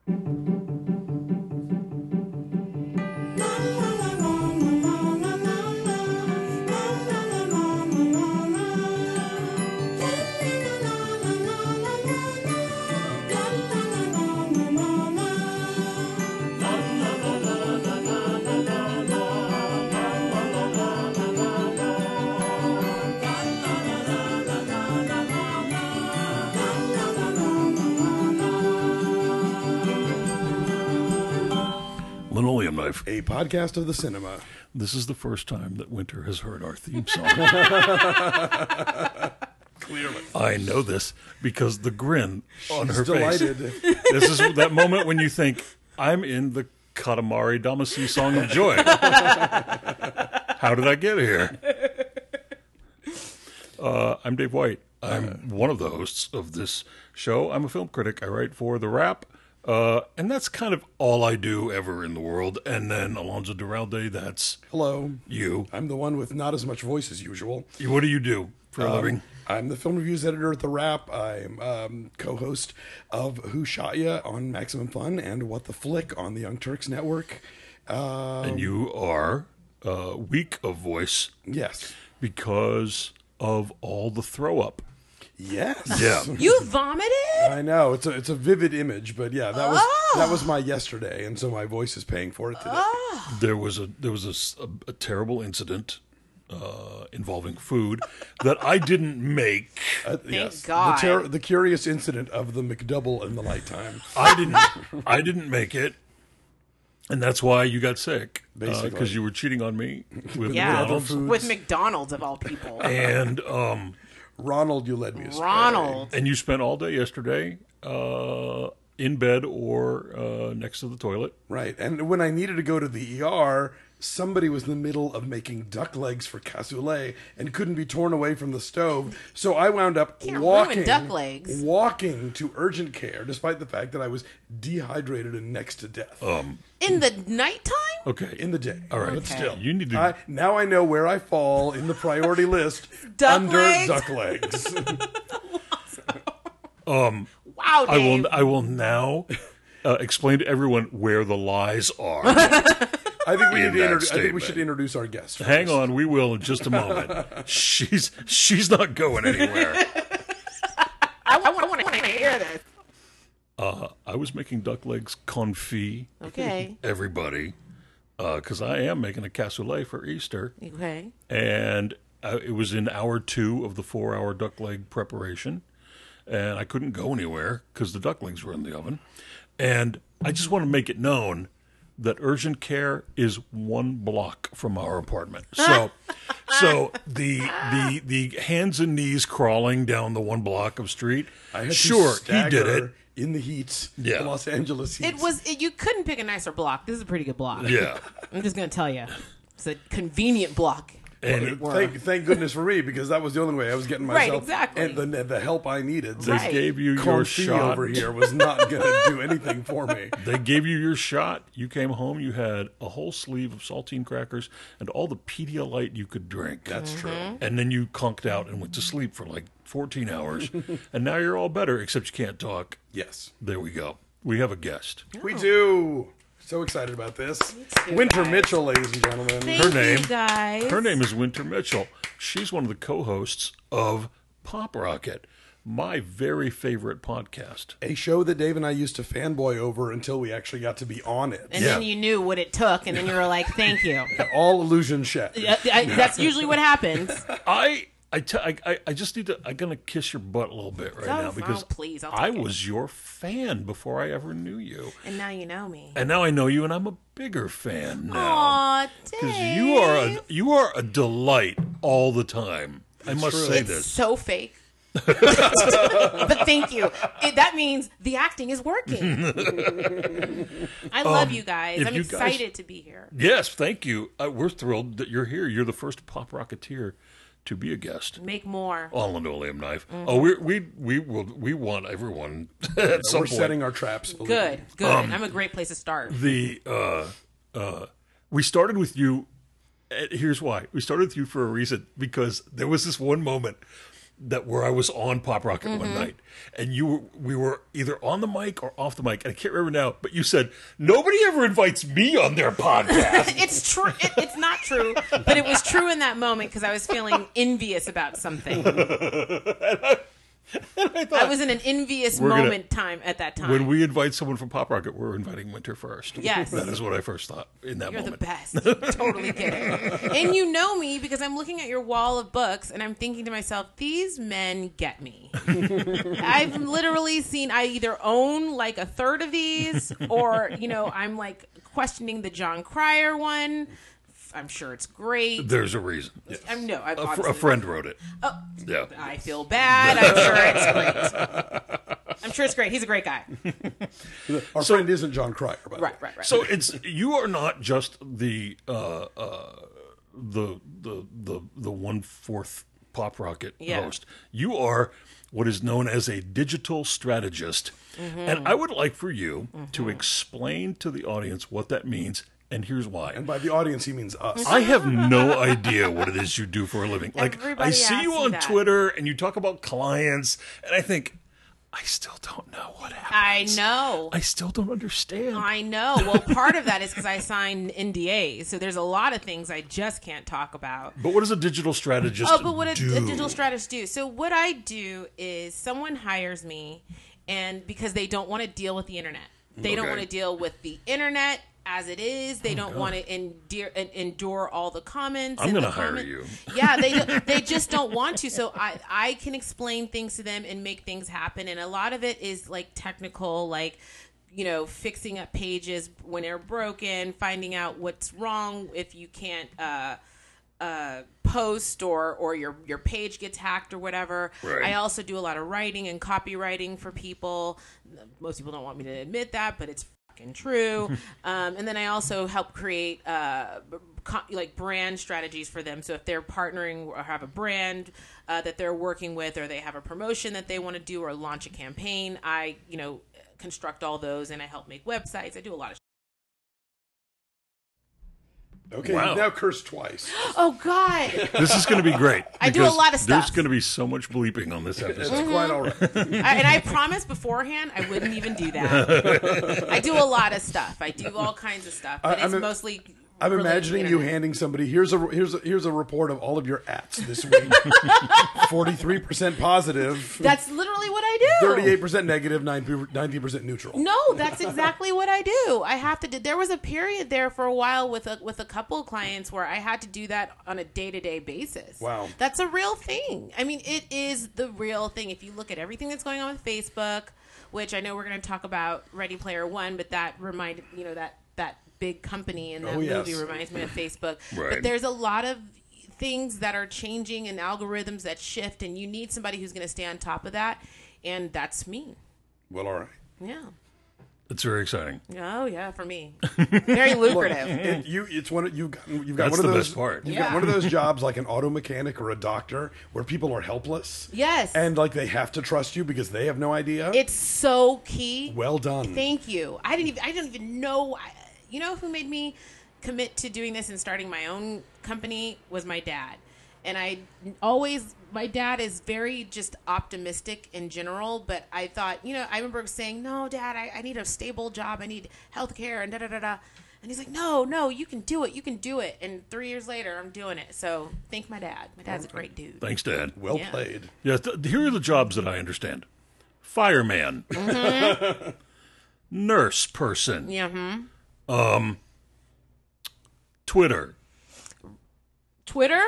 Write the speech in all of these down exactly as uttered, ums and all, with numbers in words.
Linoleum Knife. A podcast of the cinema. This is the first time that Winter has heard our theme song. Clearly. I know this because the grin on She's her delighted. face. This is that moment when you think, I'm in the Katamari Damacy Song of Joy. How did I get here? Uh, I'm Dave White. I'm one of the hosts of this show. I'm a film critic. I write for The Wrap. Uh, and that's kind of all I do ever in the world. And then Alonso Duralde, that's Hello. you. I'm the one with not as much voice as usual. What do you do for a Um, living? I'm the film reviews editor at The Wrap. I'm um, co-host of Who Shot Ya on Maximum Fun and What the Flick on the Young Turks Network. Um, And you are uh, weak of voice yes. because of all the throw up. Yes. Yeah. You vomited? I know. It's a it's a vivid image, but yeah, that was Oh. that was my yesterday, and so my voice is paying for it today. Oh. There was a there was a s- a, a terrible incident uh, involving food that I didn't make. Uh, Thank God. The, ter- the curious incident of the McDouble in the nighttime. I didn't I didn't make it, and that's why you got sick Basically. because you were cheating on me with Yeah. McDonald's. Foods. With McDonald's, of all people. And um Ronald, you led me astray. Ronald. and you spent all day yesterday uh, in bed or uh, next to the toilet. Right. And when I needed to go to the E R, somebody was in the middle of making duck legs for cassoulet and couldn't be torn away from the stove. So I wound up Can't ruin walking, duck legs. walking to urgent care, despite the fact that I was dehydrated and next to death In the nighttime? Okay, in the day. all right. But Okay. still, You need to. I, now I know where I fall in the priority list Duck under legs? duck legs. Wow, I Dave. will. I will now uh, explain to everyone where the lies are. I think we In need to that introdu- I think we statement. should introduce our guest. First. Hang on, we will in just a moment. She's she's not going anywhere. I, I want to hear this. Uh, I was making duck legs confit, Okay. everybody, because I am making a cassoulet for Easter, Okay. and uh, it was in hour two of the four-hour duck leg preparation, and I couldn't go anywhere because the duck legs were in the oven, and I just want to make it known that urgent care is one block from our apartment. So, so the the the hands and knees crawling down the one block of street. I had to Sure, he did stagger it. in the heat, Yeah. the Los Angeles heat. It was, it, you couldn't pick a nicer block. This is a pretty good block. Yeah, I'm just going to tell you. It's a convenient block. and it, Thank, thank goodness for me, because that was the only way I was getting Right, myself exactly. and the, the help I needed. they Right. gave you your Confit shot. over here was not going to do anything for me. They gave you your shot. You came home. You had a whole sleeve of saltine crackers and all the Pedialyte you could drink. That's true. And then you conked out and went to sleep for like fourteen hours. And now you're all better, except you can't talk. Yes, There we go. We have a guest. we do. So excited about this. too, Winter guys. Mitchell, ladies and gentlemen. Thank Her name- you guys. Her name is Winter Mitchell. She's one of the co-hosts of Pop Rocket, my very favorite podcast. A show that Dave and I used to fanboy over until we actually got to be on it. And Yeah. then you knew what it took, and then you were like, thank you. All illusion shattered. Uh, I- that's usually what happens. I I, t- I, I- I just need to. I'm gonna kiss your butt a little bit right Oh, now because oh, please, I'll I take it. was your fan before I ever knew you, And now you know me. and now I know you, and I'm a bigger fan now Aw, because Dave. you are a you are a delight all the time. I must true. say It's this. so fake. But thank you. It, that means the acting is working. I love you guys. if I'm you guys- excited to be here. Yes, thank you. Uh, we're thrilled that you're here. You're the first Pop Rocketeer to be a guest Make more. on Linoleum Knife. Mm-hmm. Oh, we we we will we want everyone at some We're point. setting our traps. believe Good, me. good. Um, I'm a great place to start. the uh uh we started with you. uh, Here's why we started with you for a reason, because there was this one moment that where I was on Pop Rocket Mm-hmm. one night, and you were, we were either on the mic or off the mic, and I can't remember now, but you said, nobody ever invites me on their podcast. It's true. It, it's not true, but it was true in that moment because I was feeling envious about something. I, thought, I was in an envious We're gonna- moment time at that time. when we invite someone from Pop Rocket, we're inviting Winter first. Yes. That is what I first thought in that You're moment. the best. Totally get it. And you know me because I'm looking at your wall of books and I'm thinking to myself, these men get me. I've literally seen, I either own like a third of these or, you know, I'm like questioning the John Cryer one. I'm sure it's great. There's a reason. Yes. I'm no, I've A, fr- a obviously- friend wrote it. Oh, Yeah. I feel bad. I'm sure it's great. I'm sure it's great. He's a great guy. Our friend isn't John Cryer, by the way. Right, right, right. So it's you are not just the uh, uh, the the the the one fourth Pop Rocket Yeah. host. You are what is known as a digital strategist, Mm-hmm. and I would like for you to explain to the audience what that means. And here's why. And by the audience, he means us. I have no idea what it is you do for a living. Like, Everybody I see asks you me on that. Twitter and you talk about clients, and I think, I still don't know what I happens. know. I still don't understand. I know. Well, part of that is because I signed N D As, so there's a lot of things I just can't talk about. But what does a digital strategist Oh, but what a, do? a digital strategist do? So what I do is someone hires me, and because they don't want to deal with the internet, they don't Okay. want to deal with the internet as it is. They don't God. want to endure, endure all the comments. I'm and gonna the hire comment- you. Yeah, they don't- they just don't want to. So I I can explain things to them and make things happen. And a lot of it is like technical, like, you know, fixing up pages when they're broken, finding out what's wrong if you can't uh, uh, post or or your your page gets hacked or whatever. Right. I also do a lot of writing and copywriting for people. Most people don't want me to admit that, but it's fucking true. um, and then I also help create uh, co- like brand strategies for them. So if they're partnering or have a brand uh, that they're working with, or they have a promotion that they want to do or launch a campaign, I you know construct all those and I help make websites. I do a lot of. Okay, Wow. you've now cursed twice. Oh God! This is going to be great. I do a because lot of There's stuff. going to be so much bleeping on this It's episode. quite all right. I, and I promised beforehand I wouldn't even do that. I do a lot of stuff. I do all kinds of stuff, but I- it's I'm a- mostly. I'm related to the imagining you internet. handing somebody here's a here's a, here's a report of all of your ats this week. forty-three percent positive, That's literally what I do. thirty-eight percent negative, ninety percent neutral. No, that's exactly what I do. I have to do. There was a period there for a while with a with a couple of clients where I had to do that on a day to day basis. Wow. that's a real thing. I mean, it is the real thing. If you look at everything that's going on with Facebook, which I know we're going to talk about Ready Player One, but that reminded you know that that big company in that Oh, yes. movie reminds me of Facebook. Right. But there's a lot of things that are changing and algorithms that shift, and you need somebody who's going to stay on top of that, and that's me. Well, all right. Yeah. It's very exciting. Oh yeah, for me, very lucrative. It, you, it's one of, you've got, you've got That's one of the those. best part. You've Yeah. got one of those jobs like an auto mechanic or a doctor where people are helpless. Yes, And like they have to trust you because they have no idea. it's so key. well done. Thank you. I didn't even. I didn't even know. I, you know who made me commit to doing this and starting my own company was my dad. And I always, my dad is very just optimistic in general. But I thought, you know, I remember saying, "No, Dad, I, I need a stable job. I need health care and da da da da." And he's like, "No, no, you can do it. You can do it." And three years later, I'm doing it. So thank my dad. My dad's a great dude. Thanks, Dad. well Yeah. played. Yes, th- here are the jobs that I understand: fireman, Mm-hmm. nurse person, Yeah. Hmm. Twitter, Twitter.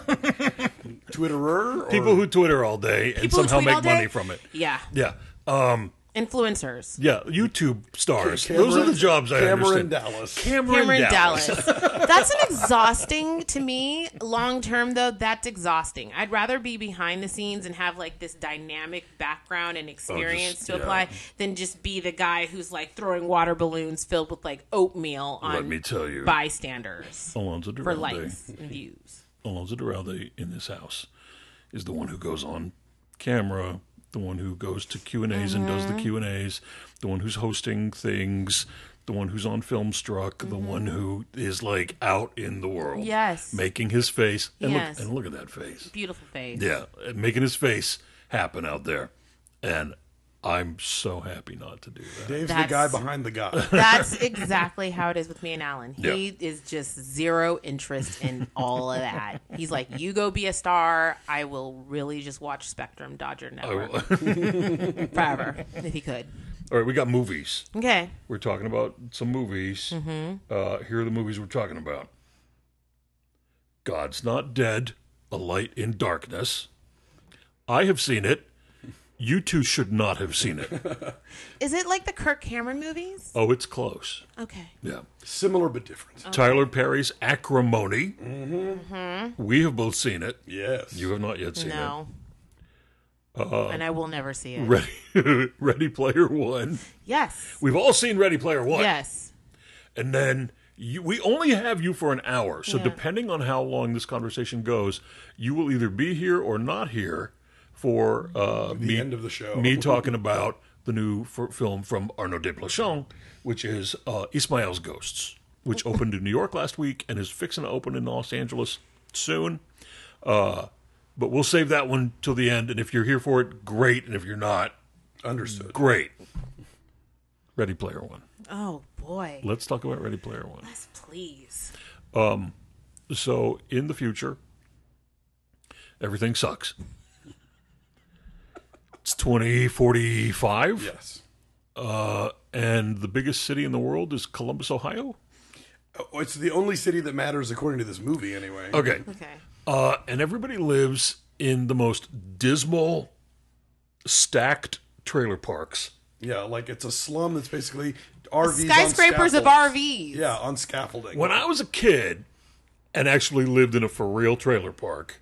Twitterer? Or, people who Twitter all day and People who somehow tweet all make day? money from it. Yeah. Yeah, um, Influencers. yeah, YouTube stars. Cameron- Those are the jobs I Cameron understand. Dallas. Cameron, Cameron Dallas. Dallas. That's an exhausting to me. Long term, though, that's exhausting. I'd rather be behind the scenes and have like this dynamic background and experience just- to yeah. apply than just be the guy who's like throwing water balloons filled with like oatmeal on Let me tell you, bystanders Alonzo for Duralde, likes and views. Alonzo Duralde in this house is the one who goes on camera, the one who goes to Q and A's and does the Q and A's, the one who's hosting things, the one who's on Filmstruck, the one who is like out in the world, Yes. making his face. And Yes. look, and look at that face. Beautiful face. Yeah, making his face happen out there, and I'm so happy not to do that. Dave's That's- the guy behind the guy. That's exactly how it is with me and Alan. He Yeah. is just zero interest in all of that. He's like, you go be a star. I will really just watch Spectrum Dodger I Network will- forever, if he could. All right, we got movies. Okay. We're talking about some movies. Uh, here are the movies we're talking about. God's Not Dead, A Light in Darkness. I have seen it. You two should not have seen it. Is it like the Kirk Cameron movies? Oh, it's close. Okay. Yeah. Similar but different. Tyler Perry's Acrimony. Mm-hmm. We have both seen it. Yes. You have not yet seen No. and I will never see it. it. Ready, Ready Player One. Yes. We've all seen Ready Player One. Yes. And then you, we only have you for an hour. So Yeah. depending on how long this conversation goes, you will either be here or not here for uh, The me, end of the show. me talking about the new f- film from Arnaud Desplechin, which is uh, Ismael's Ghosts, which opened in New York last week and is fixing to open in Los Angeles soon. Uh, but we'll save that one till the end. And if you're here for it, great. And if you're not, Understood. great. Ready Player One. Oh, boy. Let's talk about Ready Player One. Yes, please. So in the future, everything sucks. It's twenty forty-five, Yes. uh, and the biggest city in the world is Columbus, Ohio. Oh, it's the only city that matters according to this movie, anyway. Okay, Okay. uh, and everybody lives in the most dismal, stacked trailer parks. Yeah, like it's a slum that's basically R Vs. Skyscrapers on of R scaffolds. Vs. Yeah, on scaffolding. When I was a kid and actually lived in a for real trailer park,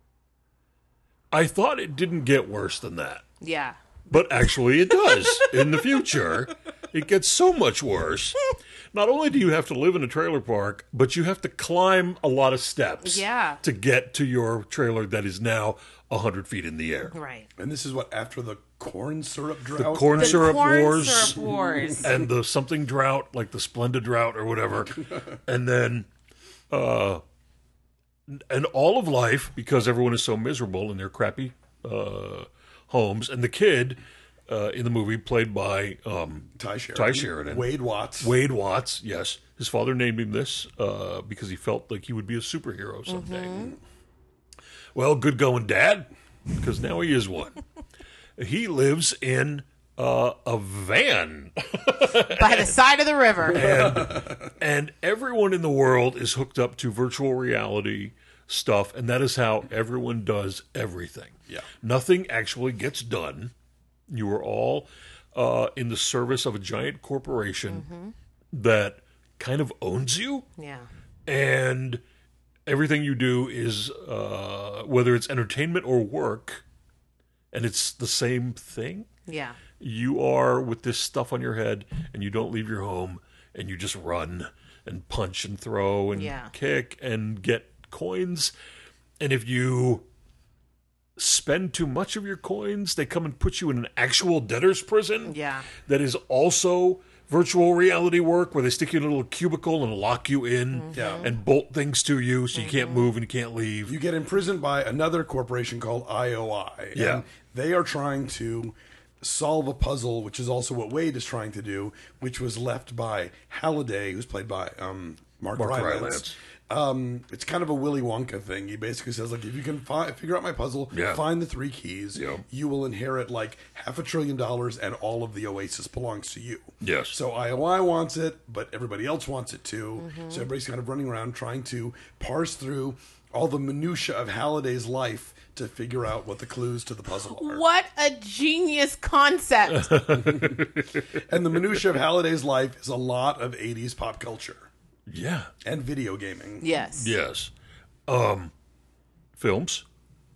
I thought it didn't get worse than that. Yeah. But actually, it does. In the future, it gets so much worse. Not only do you have to live in a trailer park, but you have to climb a lot of steps Yeah. to get to your trailer that is now one hundred feet in the air. Right. and this is what after the corn syrup drought. Corn The syrup corn wars syrup wars. and the something drought, like the Splendid drought or whatever. And then, uh, and all of life, because everyone is so miserable in their crappy uh, homes. And the kid uh, in the movie, played by um, Ty Sheridan. Ty Sheridan. Wade Watts. Wade Watts, yes. His father named him this uh, because he felt like he would be a superhero someday. Well, good going, Dad, because now he is one. He lives in uh, a van, By the side of the river. and, and everyone in the world is hooked up to virtual reality stuff, and that is how everyone does everything. Yeah. Nothing actually gets done. You are all uh, in the service of a giant corporation that kind of owns you, Yeah. and everything you do is uh, whether it's entertainment or work, and it's the same thing. Yeah. You are with this stuff on your head, and you don't leave your home, and you just run and punch and throw and Yeah. kick and get coins. And if you spend too much of your coins, they come and put you in an actual debtor's prison. Yeah. That is also virtual reality work, where they stick you in a little cubicle and lock you in Yeah. and bolt things to you so you can't move and you can't leave. You get imprisoned by another corporation called I O I. Yeah. And they are trying to solve a puzzle, which is also what Wade is trying to do, which was left by Halliday, who's played by um, Mark, Mark Rylance. Rylance. Um, it's kind of a Willy Wonka thing. He basically says, like, if you can fi- figure out my puzzle, Yeah. find the three keys, Yeah. you will inherit like half a trillion dollars, and all of the Oasis belongs to you. Yes. So I O I wants it, but everybody else wants it too. So everybody's kind of running around trying to parse through all the minutia of Halliday's life to figure out what the clues to the puzzle are. What a genius concept. And the minutia of Halliday's life is a lot of eighties pop culture Yeah. and video gaming. Yes. Yes. Um, films,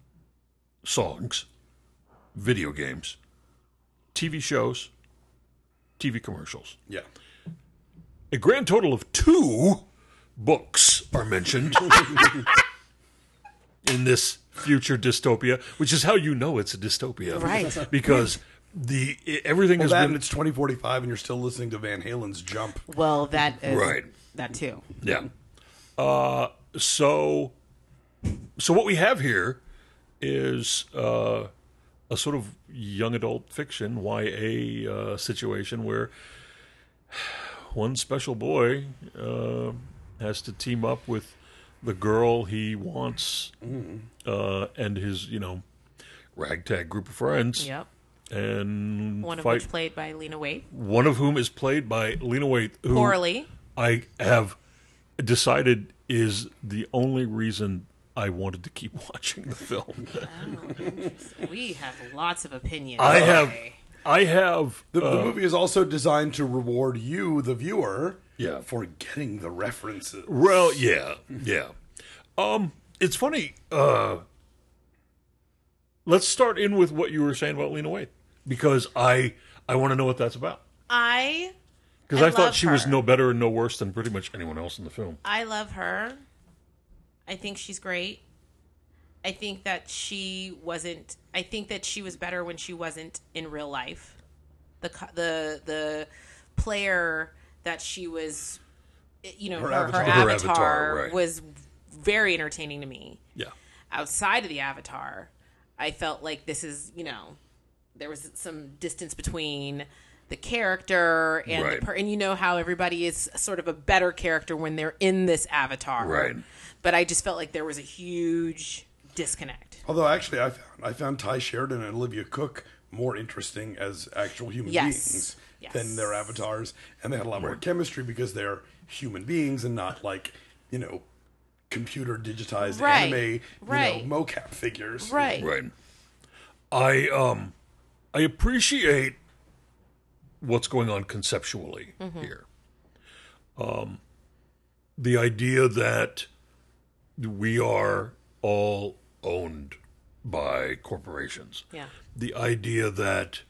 songs, video games, T V shows, T V commercials. Yeah. A grand total of two books are mentioned in this future dystopia, which is how you know it's a dystopia, Right. Because the everything Well, has that been and it's twenty forty-five, and you're still listening to Van Halen's "Jump." Well, that is Right. that too. yeah. Uh, so, so what we have here is uh, a sort of young adult fiction Y A uh, situation where one special boy uh, has to team up with the girl he wants uh, and his, you know, ragtag group of friends. Yep. And One of fight, which played by Lena Waithe. one of whom is played by Lena Waithe, who Poorly. I have decided is the only reason I wanted to keep watching the film. We have lots of opinions. I have, today. I have, The, the uh, movie is also designed to reward you, the viewer, Yeah. for getting the references. well, yeah, yeah. Um, it's funny. Uh, let's start in with what you were saying about Lena Waithe, because I, I want to know what that's about. I Because I I, thought love she was her. no better and no worse than pretty much anyone else in the film. I love her. I think she's great. I think that she wasn't. I think that she was better when she wasn't in real life. The co- the the player that she was, you know, Her her, avatar. her Her avatar, avatar, right. was very entertaining to me. Yeah. Outside of the avatar, I felt like this is, you know, there was some distance between the character and Right. the per- and you know how everybody is sort of a better character when they're in this avatar. Right. But I just felt like there was a huge disconnect. Although, actually, I found I found Ty Sheridan and Olivia Cook more interesting as actual human Yes. beings Yes. than their avatars, and they had a lot more chemistry because they're human beings and not like, you know, computer digitized Right. anime, you Right. know, mocap figures. Right. Right. I um I appreciate what's going on conceptually here. Um the idea that we are all owned by corporations. Yeah. The idea that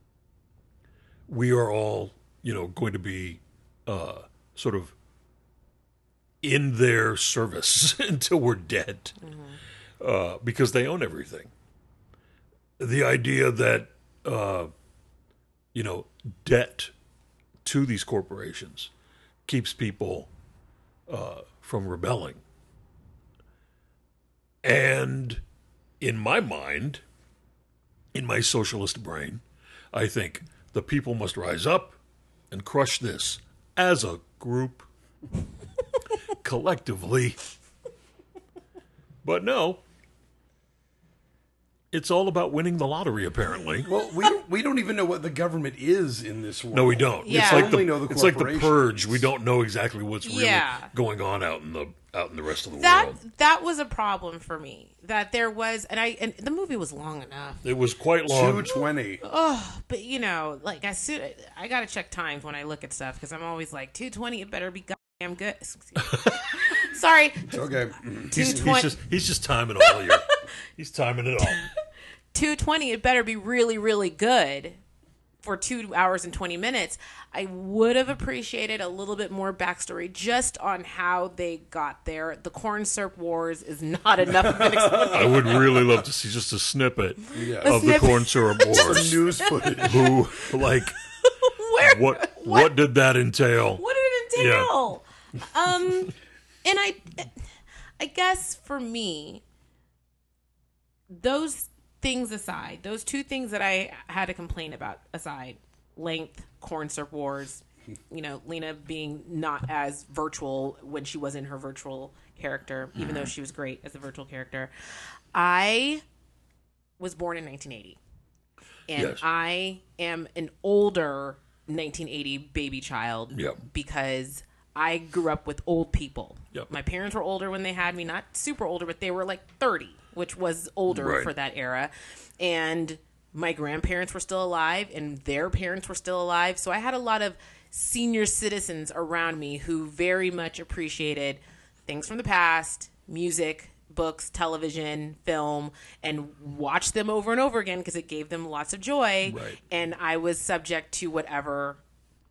we are all, you know, going to be uh sort of in their service until we're dead. Uh, because they own everything. The idea that, uh, you know, debt to these corporations keeps people uh, from rebelling. And in my mind, in my socialist brain, I think the people must rise up and crush this as a group, collectively. But no. It's all about winning the lottery, apparently. Well, we don't, we don't even know what the government is in this world. No, we don't. Yeah. It's like We only the, know the it's like the corporations. purge. We don't know exactly what's really Yeah. going on out in the out in the rest of the That world. that was a problem for me. That there was, and I and the movie was long enough. It was quite long. two twenty. But you know, like I soon, I gotta check times when I look at stuff because I'm always like two twenty. It better be goddamn good. Sorry, Okay. He's, two he's twenty. just he's just timing all year. He's timing it all. two twenty. It better be really, really good for two hours and twenty minutes. I would have appreciated a little bit more backstory just on how they got there. The corn syrup wars is not enough of an explanation. I would really love to see just a snippet Yeah. of the snippet. corn syrup wars. News footage. Who like Where? what, what did that entail? What did it entail? Um, and I, I guess for me, those things aside, those two things that I had to complain about aside, length, corn syrup wars, you know, Lena being not as virtual when she was in her virtual character, even though she was great as a virtual character. I was born in nineteen eighty. And Yes. I am an older nineteen eighty baby child Yep. because I grew up with old people. Yep. My parents were older when they had me, not super older, but they were like thirty, which was older Right. for that era. And my grandparents were still alive and their parents were still alive. So I had a lot of senior citizens around me who very much appreciated things from the past, music, books, television, film, and watched them over and over again because it gave them lots of joy. Right. And I was subject to whatever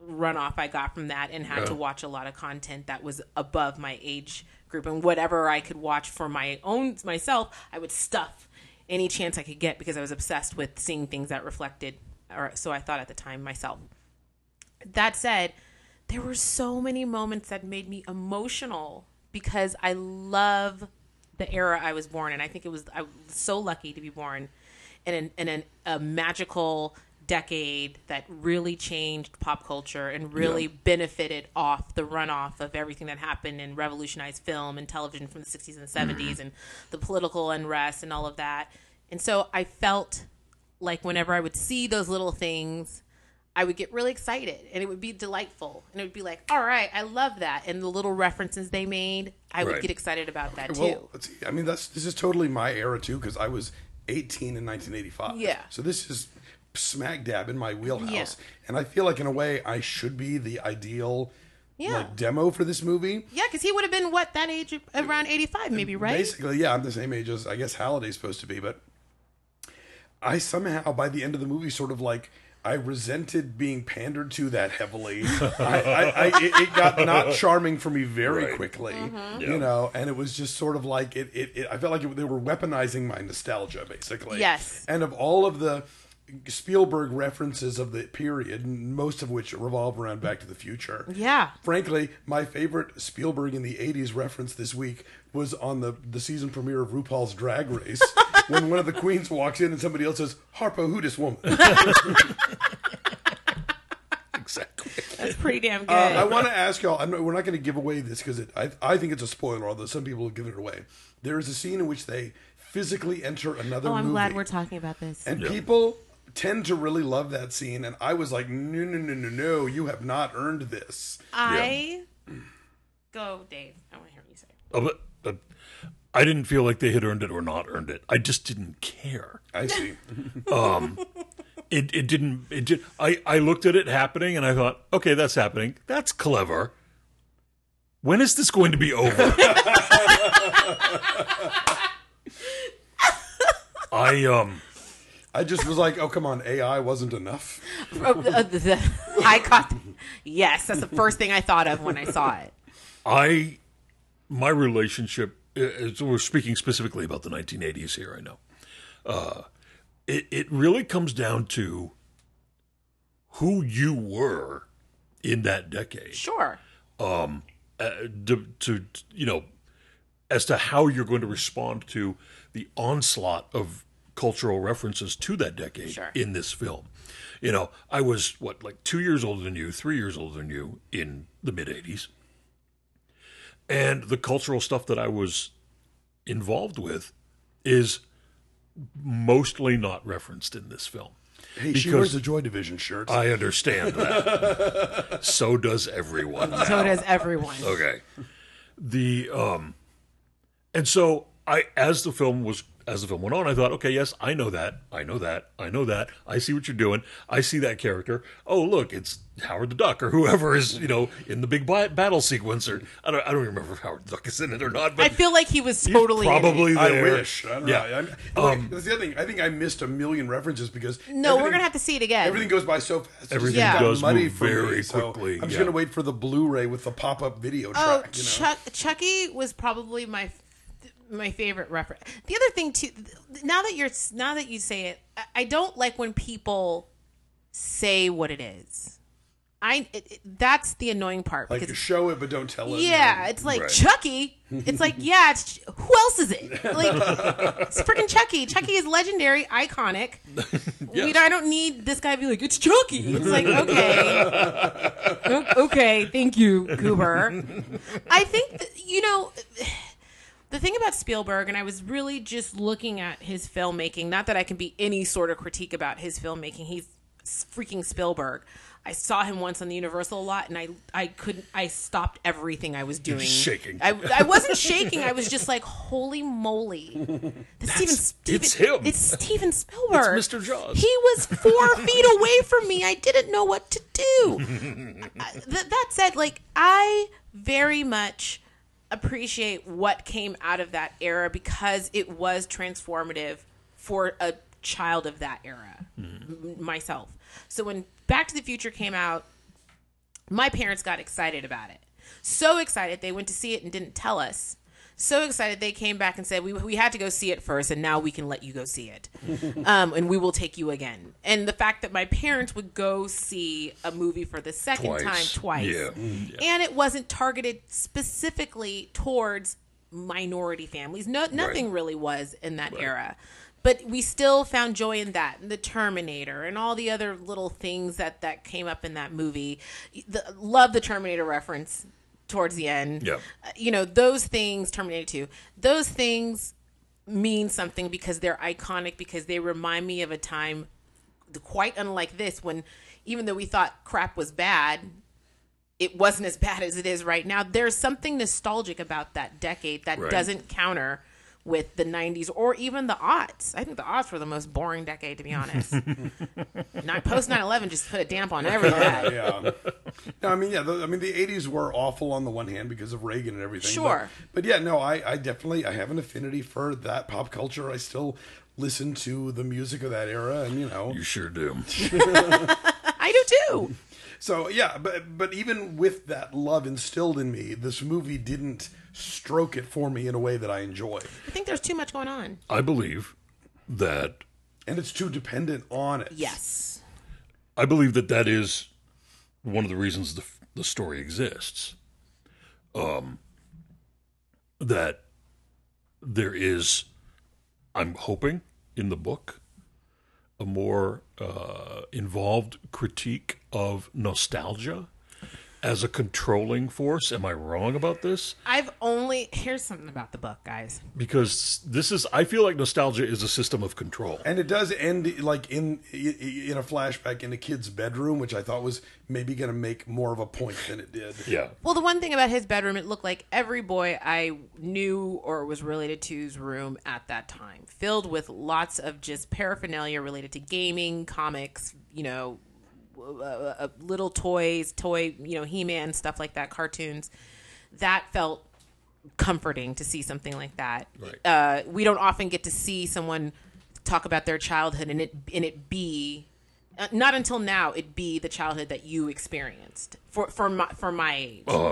runoff I got from that, and had Yeah. to watch a lot of content that was above my age group, and whatever I could watch for my own myself, I would stuff any chance I could get because I was obsessed with seeing things that reflected, or so I thought at the time myself. That said, there were so many moments that made me emotional because I love the era I was born in. I think it was I was so lucky to be born in an, in an, a magical decade that really changed pop culture and really Yeah. benefited off the runoff of everything that happened and revolutionized film and television from the sixties and the seventies Mm-hmm. and the political unrest and all of that. And so I felt like whenever I would see those little things, I would get really excited and it would be delightful. And it would be like, all right, I love that. And the little references they made, I would Right. get excited about that too. Well, let's see. I mean, that's this is totally my era too, because I was eighteen in nineteen eighty-five. Yeah. So this is smack dab in my wheelhouse, Yeah. and I feel like in a way I should be the ideal Yeah. like demo for this movie. Yeah, because he would have been, what, that age, around eighty-five maybe, right? Basically, yeah, I'm the same age as I guess Halliday's supposed to be, but I somehow by the end of the movie sort of like I resented being pandered to that heavily. I, I, I, it, it got not charming for me very Right. quickly, Mm-hmm. you know, and it was just sort of like it. it, it I felt like it, they were weaponizing my nostalgia, basically. Yes. And of all of the Spielberg references of the period, most of which revolve around Back to the Future. Yeah. Frankly, my favorite Spielberg in the eighties reference this week was on the, the season premiere of RuPaul's Drag Race when one of the queens walks in and somebody else says, Harpo, who this woman? Exactly. That's pretty damn good. Uh, I want to ask y'all, I'm not, we're not going to give away this because I, I think it's a spoiler, although some people have given it away. There is a scene in which they physically enter another oh, I'm movie. glad we're talking about this. And people tend to really love that scene, and I was like, no, no, no, no, no, you have not earned this. I... Go, Dave. I want to hear what you say. Oh, but, but I didn't feel like they had earned it or not earned it. I just didn't care. I see. It it didn't it did I, I looked at it happening and I thought, okay, that's happening. That's clever. When is this going to be over? I um I just was like, oh, come on, A I wasn't enough. Oh, uh, the- the- I caught... Yes, that's the first thing I thought of when I saw it. I my relationship uh, so we're speaking specifically about the nineteen eighties here, I know. Uh it it really comes down to who you were in that decade. Sure. uh, to, to you know, as to how you're going to respond to the onslaught of cultural references to that decade Sure. in this film. You know, I was what, like two years older than you, three years older than you in the mid eighties, and the cultural stuff that I was involved with is mostly not referenced in this film. Hey, she Because- wears a Joy Division shirt. I understand that. So does everyone. So does everyone. Okay. The um and so I as the film was as the film went on, I thought, okay, yes, I know that. I know that. I know that. I see what you're doing. I see that character. Oh, look, it's Howard the Duck or whoever is, you know, in the big ba- battle sequence or I don't I don't remember if Howard the Duck is in it or not, but I feel like he was he's totally in it. probably I there. wish. I don't Yeah. know. I'm, like, that's the other thing. I think I missed a million references because No, we're everything- gonna have to see it again. Everything goes by so fast. It just Everything Yeah. got does muddy move for me, very so quickly. I'm just yeah. gonna wait for the Blu-ray with the pop-up video track. Oh, you know? Chuck, Chucky was probably my my favorite reference. The other thing too, now that you're now that you say it, I- I don't like when people say what it is. I it, it- that's the annoying part Like because show it, but don't tell it. yeah, it's like Right. Chucky. It's like yeah, it's who else is it? Like it's freaking Chucky. Chucky is legendary, iconic. We, I don't need this guy to be like it's Chucky. It's like okay, O- okay, thank you, Cooper. I think that, you know. The thing about Spielberg, and I was really just looking at his filmmaking, not that I can be any sort of critique about his filmmaking. He's freaking Spielberg. I saw him once on the Universal a lot, and I I couldn't. I stopped everything I was doing. shaking. I, I wasn't shaking. I was just like, holy moly! That's Steven, Steven, it's him. It's Steven Spielberg. It's Mister Jaws. He was four feet away from me. I didn't know what to do. I- th- that said, like I very much appreciate what came out of that era because it was transformative for a child of that era, m- myself. So when Back to the Future came out, My parents got excited about it. So excited they went to see it and didn't tell us. So excited they came back and said, we we had to go see it first, and now we can let you go see it. um, and we will take you again. And the fact that my parents would go see a movie for the second Twice. time twice. Yeah. Mm, yeah. And it wasn't targeted specifically towards minority families. No, nothing Right. really was in that Right. era. But we still found joy in that, and the Terminator, and all the other little things that, that came up in that movie. The, love the Terminator reference towards the end. Yep. Uh, you know, those things, Terminator two, those things mean something because they're iconic, because they remind me of a time quite unlike this, when even though we thought crap was bad, it wasn't as bad as it is right now. There's something nostalgic about that decade that Right. doesn't counter with the nineties or even the aughts. I think the aughts were the most boring decade, to be honest. Not post nine eleven just put a damp on everything. Yeah. No, I mean, yeah. The, I mean, the eighties were awful on the one hand because of Reagan and everything. Sure. But, but yeah, no, I, I definitely I have an affinity for that pop culture. I still listen to the music of that era, and you know. You sure do. I do too. So yeah, but but even with that love instilled in me, this movie didn't stroke it for me in a way that I enjoy, I think there's too much going on. I believe that and it's too dependent on it. Yes. I believe that that is one of the reasons the the story exists. Um, that there is, I'm hoping, in the book, a more uh, involved critique of nostalgia as a controlling force. Am I wrong about this? I've only here's something about the book, guys. Because this is, I feel like nostalgia is a system of control. And it does end like in in a flashback in a kid's bedroom, which I thought was maybe going to make more of a point than it did. Yeah. Well, the one thing about his bedroom, it looked like every boy I knew or was related to's room at that time, filled with lots of just paraphernalia related to gaming, comics, you know, uh, uh, little toys, toy, you know, He-Man, stuff like that, cartoons. That felt comforting to see something like that. Right. Uh, we don't often get to see someone talk about their childhood and it and it be uh, not until now it be the childhood that you experienced for for my for my age. Uh,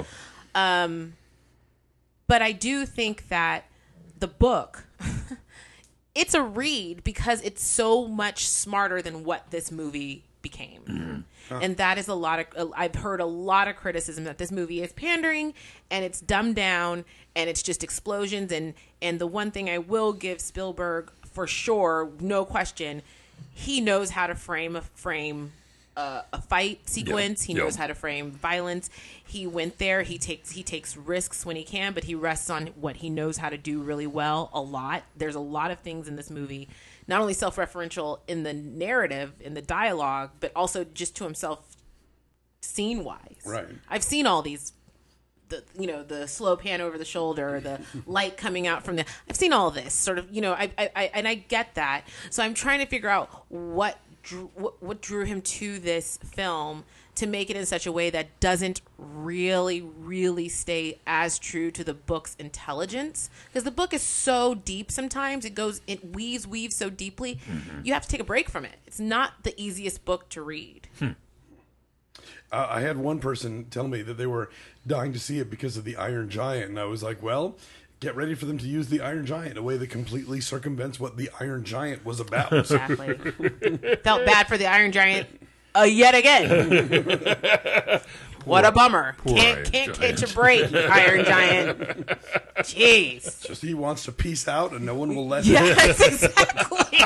But I do think that the book it's a read because it's so much smarter than what this movie became. Mm-hmm. Huh. And that is a lot of, I've heard a lot of criticism that this movie is pandering and it's dumbed down and it's just explosions. And, and the one thing I will give Spielberg for sure, no question, he knows how to frame a frame uh, a fight sequence. Yeah. He Yeah. knows how to frame violence. He went there. He takes he takes risks when he can, but he rests on what he knows how to do really well. A lot. There's a lot of things in this movie, not only self-referential in the narrative, in the dialogue, but also just to himself, scene-wise. Right. I've seen all these. The you know the slow pan over the shoulder, the light coming out from the. I've seen all this sort of you know I, I, I and I get that. So I'm trying to figure out what drew what, what drew him to this film to make it in such a way that doesn't really really stay as true to the book's intelligence, because the book is so deep. Sometimes it goes it weaves weaves so deeply, mm-hmm. you have to take a break from it. It's not the easiest book to read. Hmm. Uh, I had one person tell me that they were dying to see it because of the Iron Giant, and I was like, well, get ready for them to use the Iron Giant in a way that completely circumvents what the Iron Giant was about. Exactly. Felt bad for the Iron Giant uh, yet again. What a bummer. Poor Can't Iron can't Giant. catch a break, Iron Giant. Jeez. Just he wants to peace out, and no one will let him. Yes, exactly.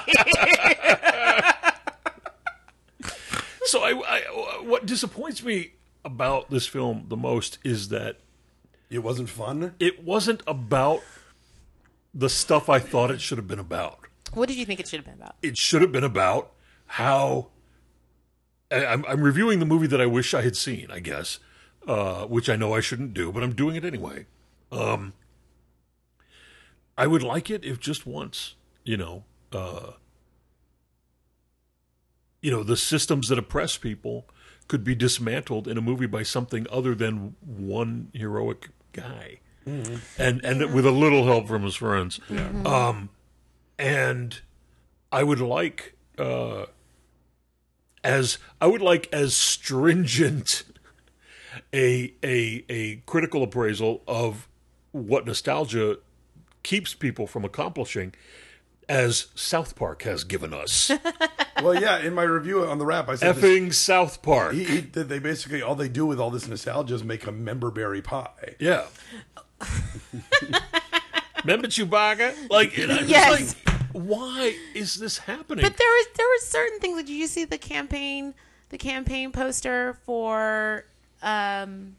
So I, I, what disappoints me about this film the most is that It wasn't fun. it wasn't about the stuff I thought it should have been about. What did you think it should have been about? It should have been about how I- I'm, I'm reviewing the movie that I wish I had seen, I guess, uh, which I know I shouldn't do, but I'm doing it anyway. Um, I would like it if just once, you know, uh, you know, the systems that oppress people could be dismantled in a movie by something other than one heroic guy, mm-hmm. and and yeah. with a little help from his friends. Mm-hmm. Um, and I would like uh, as I would like as stringent a a a critical appraisal of what nostalgia keeps people from accomplishing, as South Park has given us. Well, yeah, in my review on the Wrap, I said Effing this, South Park. he, he, they basically, all they do with all this nostalgia is make a memberberry pie. Yeah. Remember Chewbacca? Like, and I'm Yes. just like, why is this happening? But there was there were certain things. Like, did you see the campaign the campaign poster for um,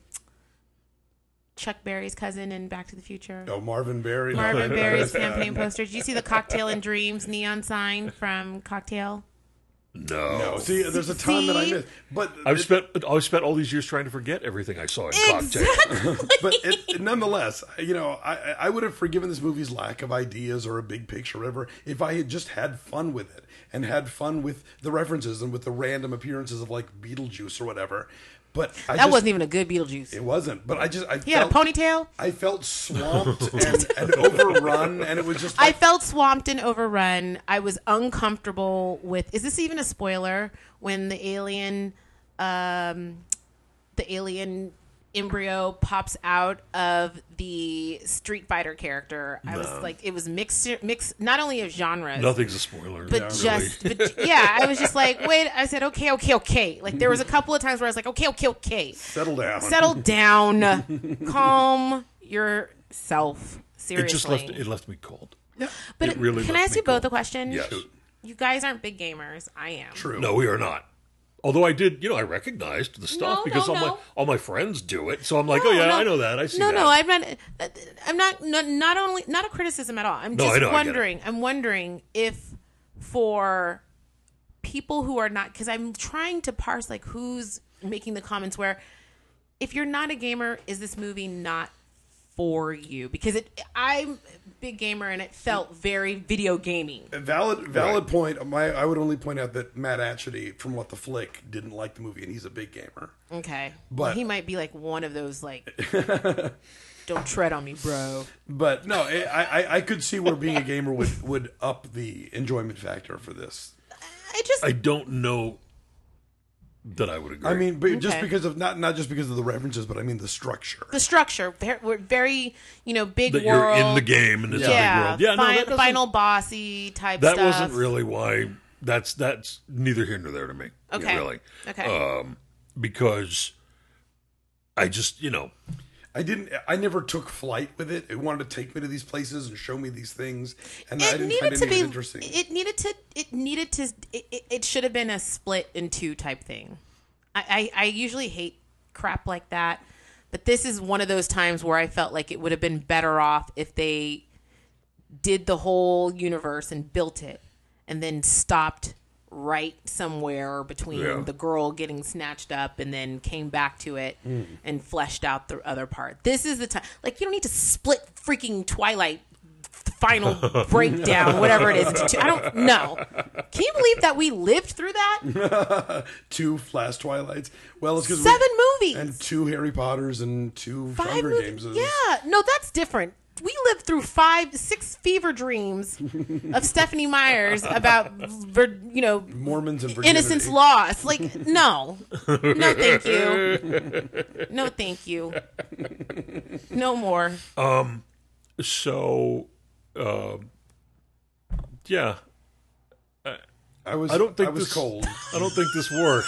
Chuck Berry's cousin in Back to the Future? Oh, Marvin Berry. Marvin Berry's campaign poster. Did you see the Cocktail and Dreams neon sign from Cocktail? no. No, see, there's a ton that I See? missed. But I've it- spent I've spent all these years trying to forget everything I saw in Cocktail. but it, nonetheless, you know, I, I would have forgiven this movie's lack of ideas or a big picture, or whatever, if I had just had fun with it and had fun with the references and with the random appearances of like Beetlejuice or whatever. But I That just, wasn't even a good Beetlejuice. It wasn't. But I just I He had a felt, ponytail. I felt swamped and, and overrun, and it was just. I Like, felt swamped and overrun. I was uncomfortable with. Is this even a spoiler? When the alien, um, the alien embryo pops out of the Street Fighter character, I was like, it was mixed, mixed. Not only of genres, Nothing's a spoiler. but really. just, but yeah, I was just like, wait. I said, okay, okay, okay. Like there was a couple of times where I was like, okay, okay, okay. settle down. Settle down, calm yourself. Seriously, It just left it left me cold. But It really can left I ask me you both cold. a question? Yes. You guys aren't big gamers. I am. True. No, we are not. Although I did, you know, I recognized the stuff No, because no, all no. my all my friends do it. So I'm like, No, oh yeah, no. I know that. I see No, that. no, I'm not. I'm not. Not, not only not a criticism at all. I'm No, just I know, I get it. wondering. I'm wondering if for people who are not, because I'm trying to parse like who's making the comments. Where if you're not a gamer, is this movie not for you? Because it, I'm a big gamer, and it felt very video gaming. A valid valid Right. point. My I would only point out that Matt Atchity from What the Flick didn't like the movie, and he's a big gamer. Okay, But- well, he might be like one of those like, don't tread on me, bro. But no, I, I I could see where being a gamer would would up the enjoyment factor for this. I just I don't know that I would agree. I mean, but just Okay. because of not not just because of the references, but I mean the structure. the structure. Very, we're very, you know, big that world. you're in the game and it's yeah, a big world. Yeah, no, fi- that doesn't- final bossy type that stuff. wasn't really why. That's that's neither here nor there to me. Okay. really. Okay. Um, because I just, you know, I didn't. I never took flight with it. It wanted to take me to these places and show me these things, and I it didn't needed find to any of be. it interesting. It needed to. It needed to. It, it, it should have been a split in two type thing. I, I I usually hate crap like that, but this is one of those times where I felt like it would have been better off if they did the whole universe and built it, and then stopped right somewhere between Yeah. the girl getting snatched up and then came back to it and fleshed out the other part. This is the time. Like, you don't need to split freaking Twilight final breakdown, whatever it is. Into two. I don't know. Can you believe that we lived through that? Two Flash Twilights. Well, it's because Seven movies. and two Harry Potters and two Five Hunger movies. Games. Yeah, no, that's different. We lived through five, six fever dreams of Stephanie Myers about, vir- you know, Mormons and virginity. innocence lost. Like, no, no, thank you, no, thank you, no more. so, uh, yeah, I was. I don't think I was this, cold. I don't think this worked.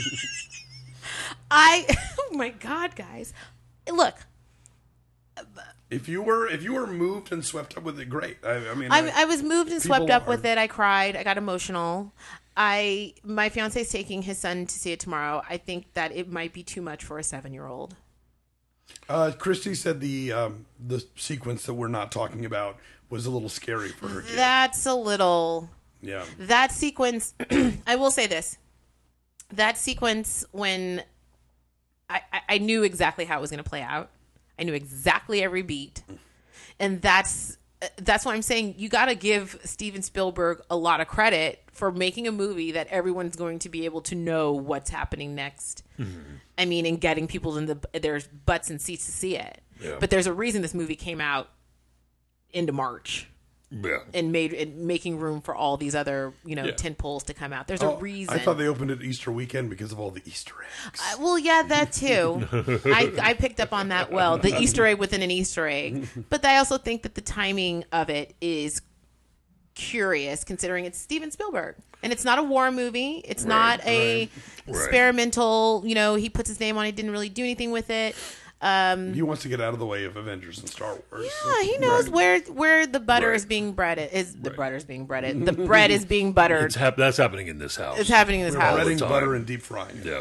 I, oh my God, guys, look, If you were if you were moved and swept up with it, great. I, I mean, I, I was moved and People swept up are. with it. I cried. I got emotional. I my fiance's taking his son to see it tomorrow. I think that it might be too much for a seven-year-old. uh, Christy said the um, the sequence that we're not talking about was a little scary for her kid. That's a little. yeah. That sequence. I will say this. That sequence when I, I, I knew exactly how it was going to play out. I knew exactly every beat, and that's that's why I'm saying you got to give Steven Spielberg a lot of credit for making a movie that everyone's going to be able to know what's happening next. Mm-hmm. I mean, and getting people in the their butts and seats to see it. Yeah. But there's a reason this movie came out into March. Yeah. and made and making room for all these other, you know, Yeah. tent poles to come out. There's Oh, a reason. I thought they opened it Easter weekend because of all the Easter eggs. Uh, well, yeah, that too. I, I picked up on that well. The Easter egg within an Easter egg. But I also think that the timing of it is curious, considering it's Steven Spielberg. And it's not a war movie. It's not a right. experimental, you know, he puts his name on it, didn't really do anything with it. Um, He wants to get out of the way of Avengers and Star Wars. yeah, he knows where where the butter Right. is being breaded. Is the Right. butter is being breaded? The bread is being buttered. It's hap- that's happening in this house. It's happening in this We're house. breading time. butter and deep frying. Yeah.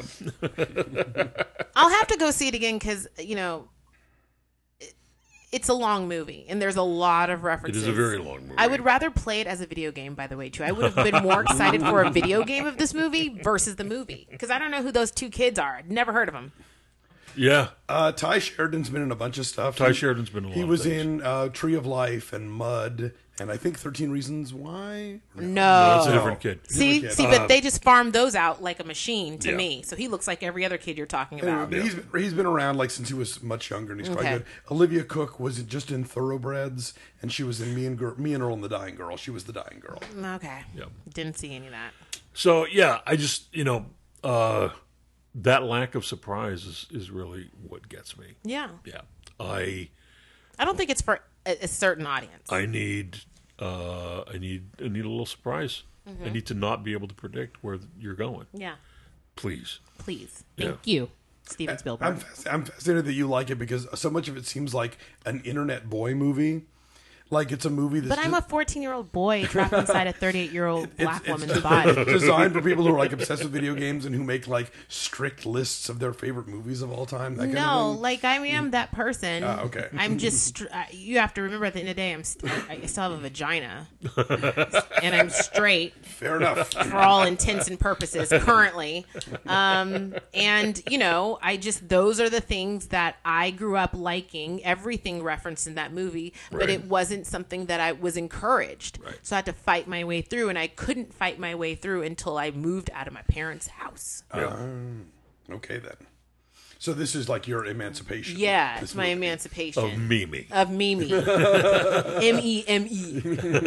I'll have to go see it again because you know it, it's a long movie and there's a lot of It references. is a very long movie. I would rather play it as a video game, by the way, too. I would have been more excited for a video game of this movie versus the movie because I don't know who those two kids are. I'd never heard of them. Yeah. Uh, Ty Sheridan's been in a bunch of stuff. Ty He- Sheridan's been in a lot He of was things. in uh, Tree of Life and Mud, and I think thirteen Reasons Why. No, That's a different kid. See, kid. see, but they just farmed those out like a machine to Yeah. me. So he looks like every other kid you're talking Anyway, about. but he's been, he's been around like since he was much younger, and he's quite Okay. good. Olivia Cook was just in Thoroughbreds, and she was in Me and Girl, Me and Earl and the Dying Girl. She was the Dying Girl. Okay, Yep. didn't see any of that. So yeah, I just you know uh, that lack of surprise is, is really what gets me. Yeah, Yeah, I I don't think it's for a, a certain audience. I need uh, I need I need a little surprise. I need to not be able to predict where you're going. Yeah, Please. please, Yeah. thank you, Steven Spielberg. I'm fasc- I'm fascinated that you like it because so much of it seems like an internet boy movie. Like it's a movie that's But I'm a fourteen-year-old boy trapped inside a thirty-eight-year-old black it's- woman's body. designed for people who are like obsessed with video games and who make like strict lists of their favorite movies of all time. That kind No, of thing. like I am that person. Ah, okay. I'm just. str- uh, You have to remember at the end of the day, I'm. St- I still have a vagina, and I'm straight Fair enough. for all intents and purposes currently. Um, and you know, I just those are the things that I grew up liking. Everything referenced in that movie, but Right. it wasn't something that I was encouraged. Right. So I had to fight my way through, and I couldn't fight my way through until I moved out of my parents' house. Yeah. Okay then. So this is like your emancipation. Yeah, This it's my movie. emancipation. Of Mimi. Of Mimi. M E M E.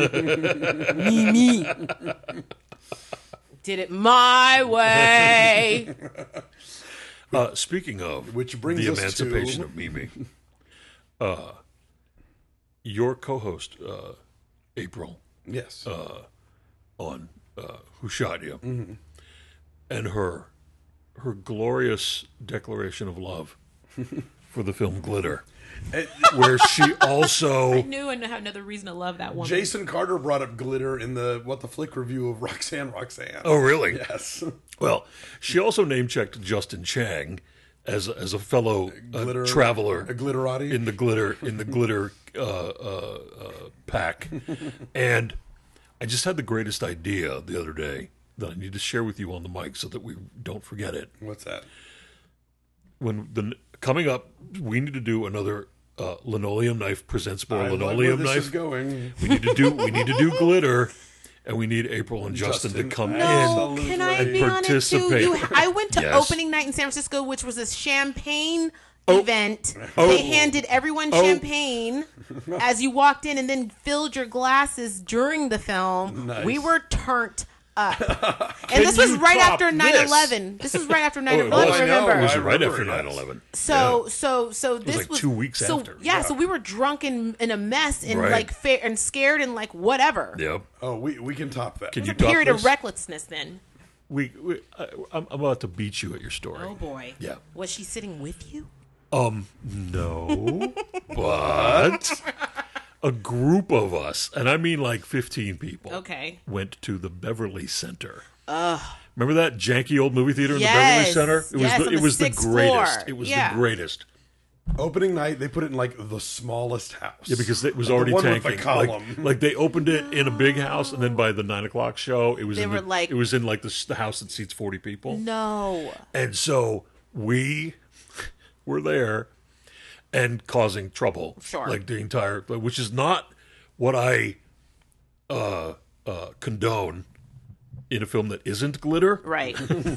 Mimi. Did it my way. Uh, speaking of Which brings the us emancipation to- of Mimi, uh, your co-host uh, April Yes. on uh, Who Shot You, Mm-hmm. and her her glorious declaration of love for the film Glitter, where she also I knew I had another reason to love that woman. Jason Carter brought up glitter in the What the Flick review of Roxanne Roxanne. oh really Yes. well she also name checked Justin Chang as a, as a fellow uh, Glitter traveler A glitterati. in the glitter in the glitter uh, uh, uh, pack, and I just had the greatest idea the other day that I need to share with you on the mic so that we don't forget it. What's that? When the coming up, we need to do another uh, linoleum knife presents more I like where linoleum this is knife. going. We need to do we need to do glitter, and we need April and Justin, Justin. to come No. in. Oh, can I And be on it too? participate. You, I went to Yes. opening night in San Francisco, which was a champagne Oh. event. Oh. They handed everyone Oh. champagne as you walked in, and then filled your glasses during the film. Nice. We were turned up, and this was you right top after this? nine eleven. This was right after nine Oh, it eleven. was. I know. Remember? It was I right remember, after yes. nine eleven. So so so this like was two weeks so, after. Yeah, Yeah. so we were drunk and in a mess and Right. like fa- and scared and like whatever. Yep. Oh, we we can top that. Can It you was a top period this? of recklessness then. We, we I, I'm I'm about to beat you at your story. Oh boy. Yeah. Was she sitting with you? Um, no, but a group of us, and I mean like fifteen people, Okay. went to the Beverly Center. Remember that janky old movie theater in Yes. the Beverly Center? It was Yes, the, on it the was the sixth greatest. floor. It was Yeah. the greatest. Opening night, they put it in like the smallest house. Yeah, because it was The already one with tanking. the column. Like, like they opened it in a big house, and then by the nine o'clock show, it was They in were the, like- it was in like the, s- the house that seats forty people. No. And so we were there and causing trouble. Sure. Like the entire, which is not what I uh, uh, condone in a film that isn't glitter. Right.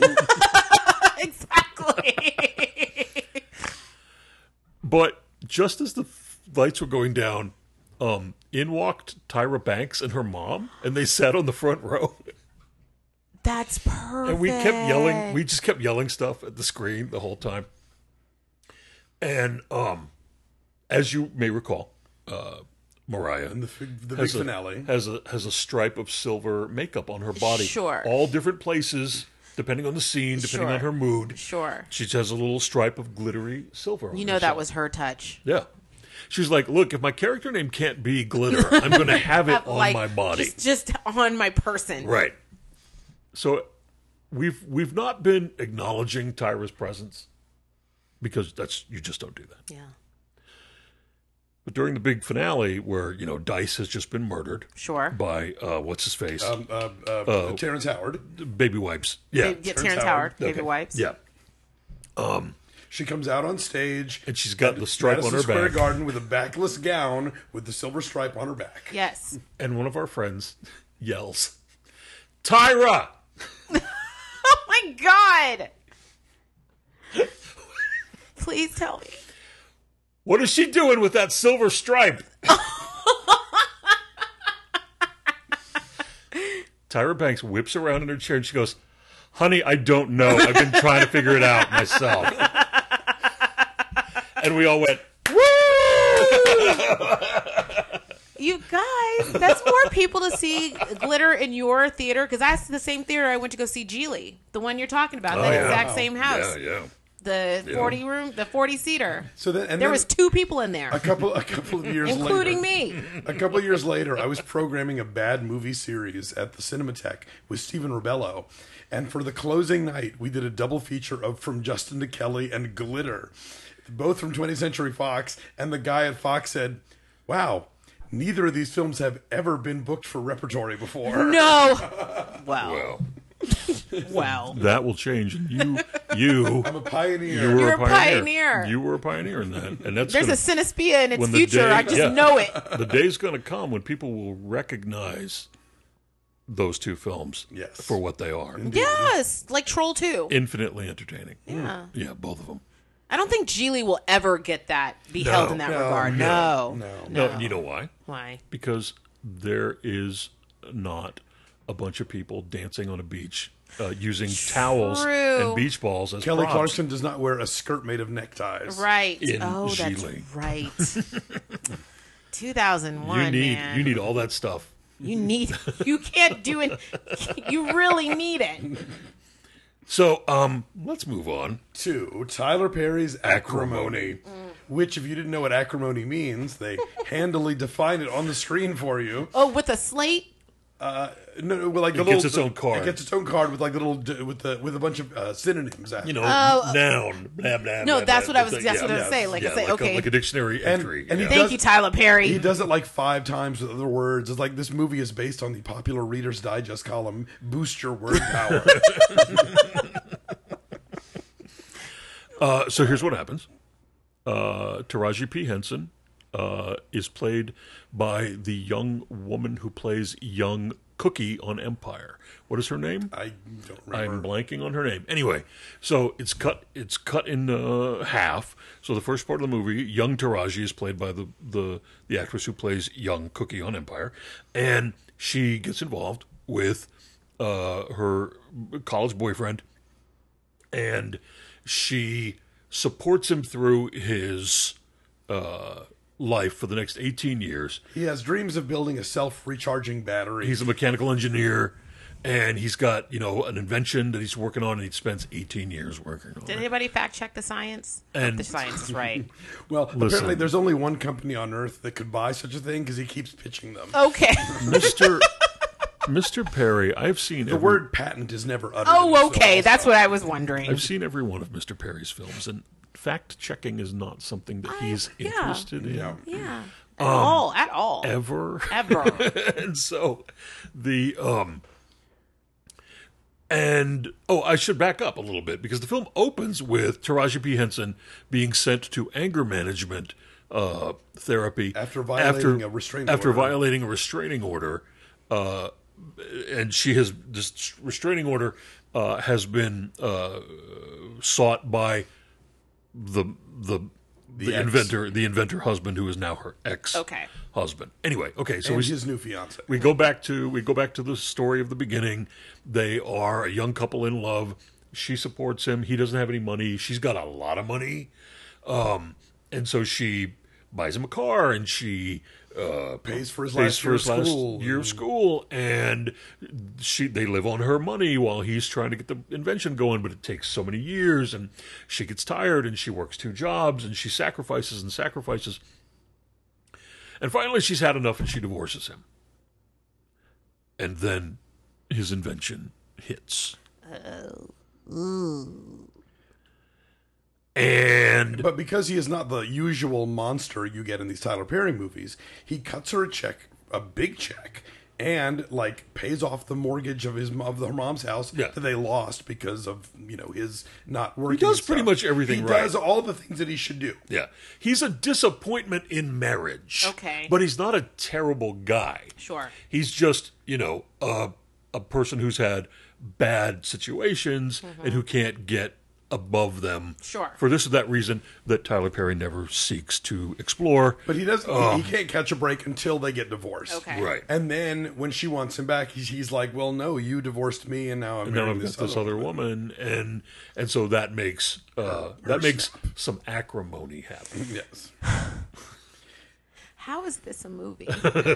Exactly. But just as the f- lights were going down um, in walked Tyra Banks and her mom, and they sat on the front row. That's perfect. And we kept yelling. We just kept yelling stuff at the screen the whole time. And um, as you may recall, uh, Mariah And the, fig- the big has a, finale. has a has a stripe of silver makeup on her body. Sure. All different places, depending on the scene, depending Sure. on her mood. Sure. She has a little stripe of glittery silver on You know herself. that was her touch. Yeah. She's like, look, if my character name can't be glitter, I'm going to have it on Like, my body. Just, just on my person. Right. So we've we've not been acknowledging Tyra's presence because that's you just don't do that. Yeah. But during the big finale, where you know Dice has just been murdered Sure. by uh, what's his face, Um, uh, uh, Terrence Howard. Baby Wipes. Yeah, Ba- yeah, Terrence Terrence Howard. Howard, Okay. Baby Wipes. Yeah, She comes out on stage. and she's got the stripe Madison on her Square back. Garden with a backless gown with the silver stripe on her back. Yes. And one of our friends yells, "Tyra!" Oh my God. Please tell me. What is she doing with that silver stripe? Tyra Banks whips around in her chair and she goes, honey, I don't know. I've been trying to figure it out myself. And we all went, woo! You guys, that's more people to see glitter in your theater, because that's the same theater I went to go see Geely, the one you're talking about, that yeah. exact same house. Yeah, yeah. The forty room, the forty seater. So then, and There then was two people in there, a couple, a couple of years including later, me. A couple of years later, I was programming a bad movie series at the Cinematheque with Stephen Ribello, and for the closing night, we did a double feature of From Justin to Kelly and Glitter, both from twentieth Century Fox. And the guy at Fox said, "Wow, neither of these films have ever been booked for repertory before." No. Well, Well, well. that will change. And you, you, I'm a pioneer. you were You're a a pioneer. pioneer. You were a pioneer in that. And that's There's gonna, a Cinespia in its when the future. day- I just yeah. know it. the day's going to come when people will recognize those two films Yes. for what they are. Yes, like Troll two. Infinitely entertaining. Yeah. Yeah, both of them. I don't think Geely will ever get that, be No. held in that No, regard. no, No. no. No, you know why? Why? Because there is not a bunch of people dancing on a beach uh, using towels True. and beach balls as Kelly props. Clarkson does not wear a skirt made of neckties. Right. In oh, that's Geely. right. two thousand one, You need man. you need all that stuff. You need. You can't do it. You really need it. So, um, let's move on. To Tyler Perry's Acrimony, Acrimony. which, if you didn't know what acrimony means, they handily define it on the screen for you. Oh, with a slate? Uh, no, no, with like the It little, gets its own card. It gets its own card with like little d- with the with a bunch of uh, synonyms. After. You know, Oh, noun, blah blah. No, blah, that's blah, what I was. blah, That's yeah, what I was yeah, saying. Like yeah, I say, like a- okay. like a dictionary And- entry. and he yeah. Thank does- you, Tyler Perry. He does it like five times with other words. It's like this movie is based on the popular Reader's Digest column "Boost Your Word Power." Uh, so here's what happens. Uh, Taraji P. Henson uh, is played by the young woman who plays young Cookie on Empire. What is her name? I don't I'm remember. blanking on her name. Anyway, so it's cut. It's cut in uh, half. So the first part of the movie, young Taraji is played by the, the the actress who plays young Cookie on Empire, and she gets involved with uh, her college boyfriend, and she supports him through his uh, life for the next eighteen years. He has dreams of building a self-recharging battery. He's a mechanical engineer, and he's got, you know, an invention that he's working on, and he spends eighteen years working on Did it. anybody fact check the science? And- the science is right. well, apparently Listen. there's only one company on Earth that could buy such a thing because he keeps pitching them. Okay. Mister Mister Perry, I've seen The every, word patent is never uttered. in Oh, this okay. film, That's so- what I was wondering. I've seen every one of Mister Perry's films, and fact checking is not something that he's yeah. interested in Yeah. Yeah. At all. At all. ever. Ever. And so the um and oh, I should back up a little bit because the film opens with Taraji P. Henson being sent to anger management uh, therapy After violating a restraining after order. violating a restraining order, uh, and she has this restraining order uh, has been uh, sought by the the The, the ex. inventor, the inventor husband who is now her ex Okay. husband. Anyway, okay, so and we his new fiance. we go back to we go back to the story of the beginning. They are a young couple in love. She supports him. He doesn't have any money. She's got a lot of money, um, and so she buys him a car, and she uh, Pays for his pays last for year his of last school. year of school, and she they live on her money while he's trying to get the invention going. But it takes so many years, and she gets tired, and she works two jobs, and she sacrifices and sacrifices, and finally she's had enough, and she divorces him. And then his invention hits. And But because he is not the usual monster you get in these Tyler Perry movies, he cuts her a check, a big check, and like pays off the mortgage of his of her mom's house Yeah. that they lost because of you know his not working. does and pretty stuff. much everything He right. does all the things that he should do. yeah, he's a disappointment in marriage. Okay. But he's not a terrible guy. Sure. He's just, you know, a, a person who's had bad situations and who can't get above them. Sure. For this or that reason that Tyler Perry never seeks to explore. But he doesn't. he, he can't catch a break until they get divorced. Okay. Right. And then when she wants him back, he's, he's like, "Well, no, you divorced me, and now I'm And now marrying I've got this, this other woman, and and so that makes uh, that makes some acrimony happen. Yes. How is this a movie?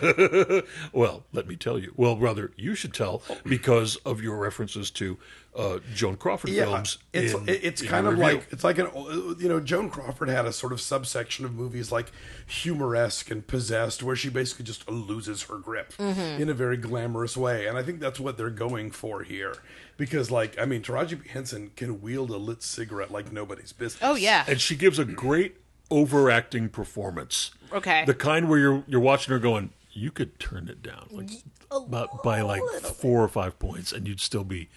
Well, let me tell you. Well, rather, you should tell because of your references to uh, Joan Crawford Yeah, films. it's in- it's in kind your of review. like it's like an you know Joan Crawford had a sort of subsection of movies like Humoresque and Possessed, where she basically just loses her grip in a very glamorous way, and I think that's what they're going for here. Because, like, I mean, Taraji P. Henson can wield a lit cigarette like nobody's business. Oh yeah. and she gives a great overacting performance. Okay. The kind where you're you're watching her going, you could turn it down like about by like four or five points, and you'd still be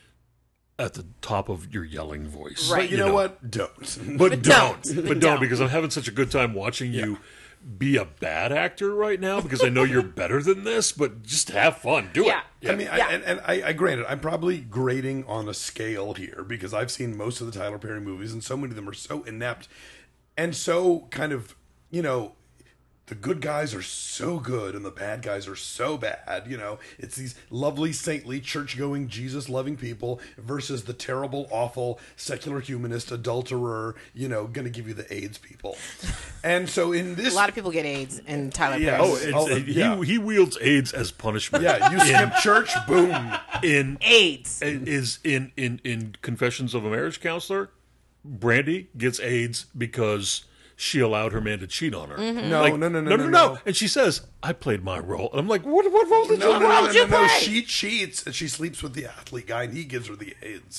at the top of your yelling voice. Right. But you know, what? Don't. But, But don't. don't. But But don't, don't. because I'm having such a good time watching you be a bad actor right now because I know you're better than this, but just have fun. Do Yeah. it. I mean, I, Yeah. and, and I, I granted, I'm probably grading on a scale here because I've seen most of the Tyler Perry movies, and so many of them are so inept and so kind of, you know, the good guys are so good and the bad guys are so bad. You know, it's these lovely, saintly, church-going, Jesus-loving people versus the terrible, awful, secular humanist, adulterer, you know, going to give you the AIDS people. And so in this... A lot of people get AIDS in Tyler Yeah. Perry. Oh, it's, Oh, he, yeah. he wields AIDS as punishment. yeah, you skip church, boom. in AIDS. is in in in Confessions of a Marriage Counselor. Brandy gets AIDS because she allowed her man to cheat on her. No, Like, no, no, no, no, no, no, no. And she says, "I played my role." And I'm like, "What? What role did No, you no, play?" no, no, you no, no. play? She cheats and she sleeps with the athlete guy, and he gives her the AIDS.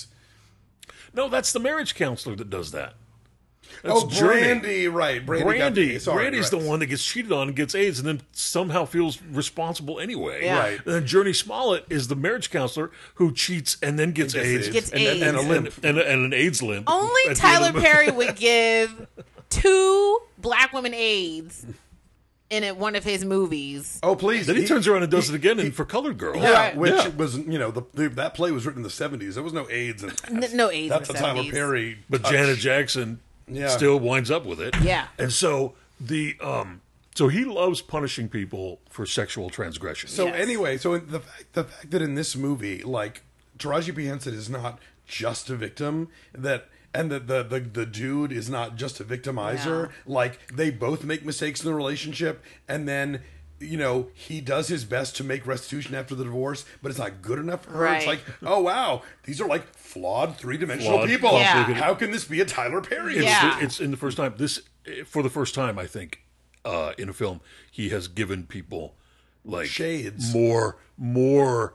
No, that's the marriage counselor that does that. That's Oh, Journey. Brandy, right? Brandy, got Brandy, the AIDS. Sorry, Brandy's right. the one that gets cheated on and gets AIDS, and then somehow feels responsible anyway. Yeah. Right. And then Journey Smollett is the marriage counselor who cheats and then gets, Gets AIDS, AIDS. Gets and, AIDS. and, And a limp. and, and an AIDS limp. Only at the end Tyler of the- Perry would give two black women AIDS in it, one of his movies. Oh, please! Then he, turns around and does it again in for Colored Girl. Yeah, Right. which Yeah. was you know the, the that play was written in the seventies. There was no AIDS in that. N- no AIDS That's in a the Tyler seventies. Perry. But touch. Janet Jackson Yeah. still winds up with it. Yeah. And so the um so he loves punishing people for sexual transgression. So Yes. anyway, so the fact the fact that in this movie, like Taraji P. Henson is not just a victim, that and that the, the the dude is not just a victimizer. Yeah. Like they both make mistakes in the relationship, and then you know he does his best to make restitution after the divorce, but it's not good enough for her. It's Right. like, oh wow, these are like flawed three dimensional Flawed, people. Yeah. complicated. How can this be a Tyler Perry? It's, Yeah. it's in the first time this for the first time I think uh, in a film he has given people like Shades. more more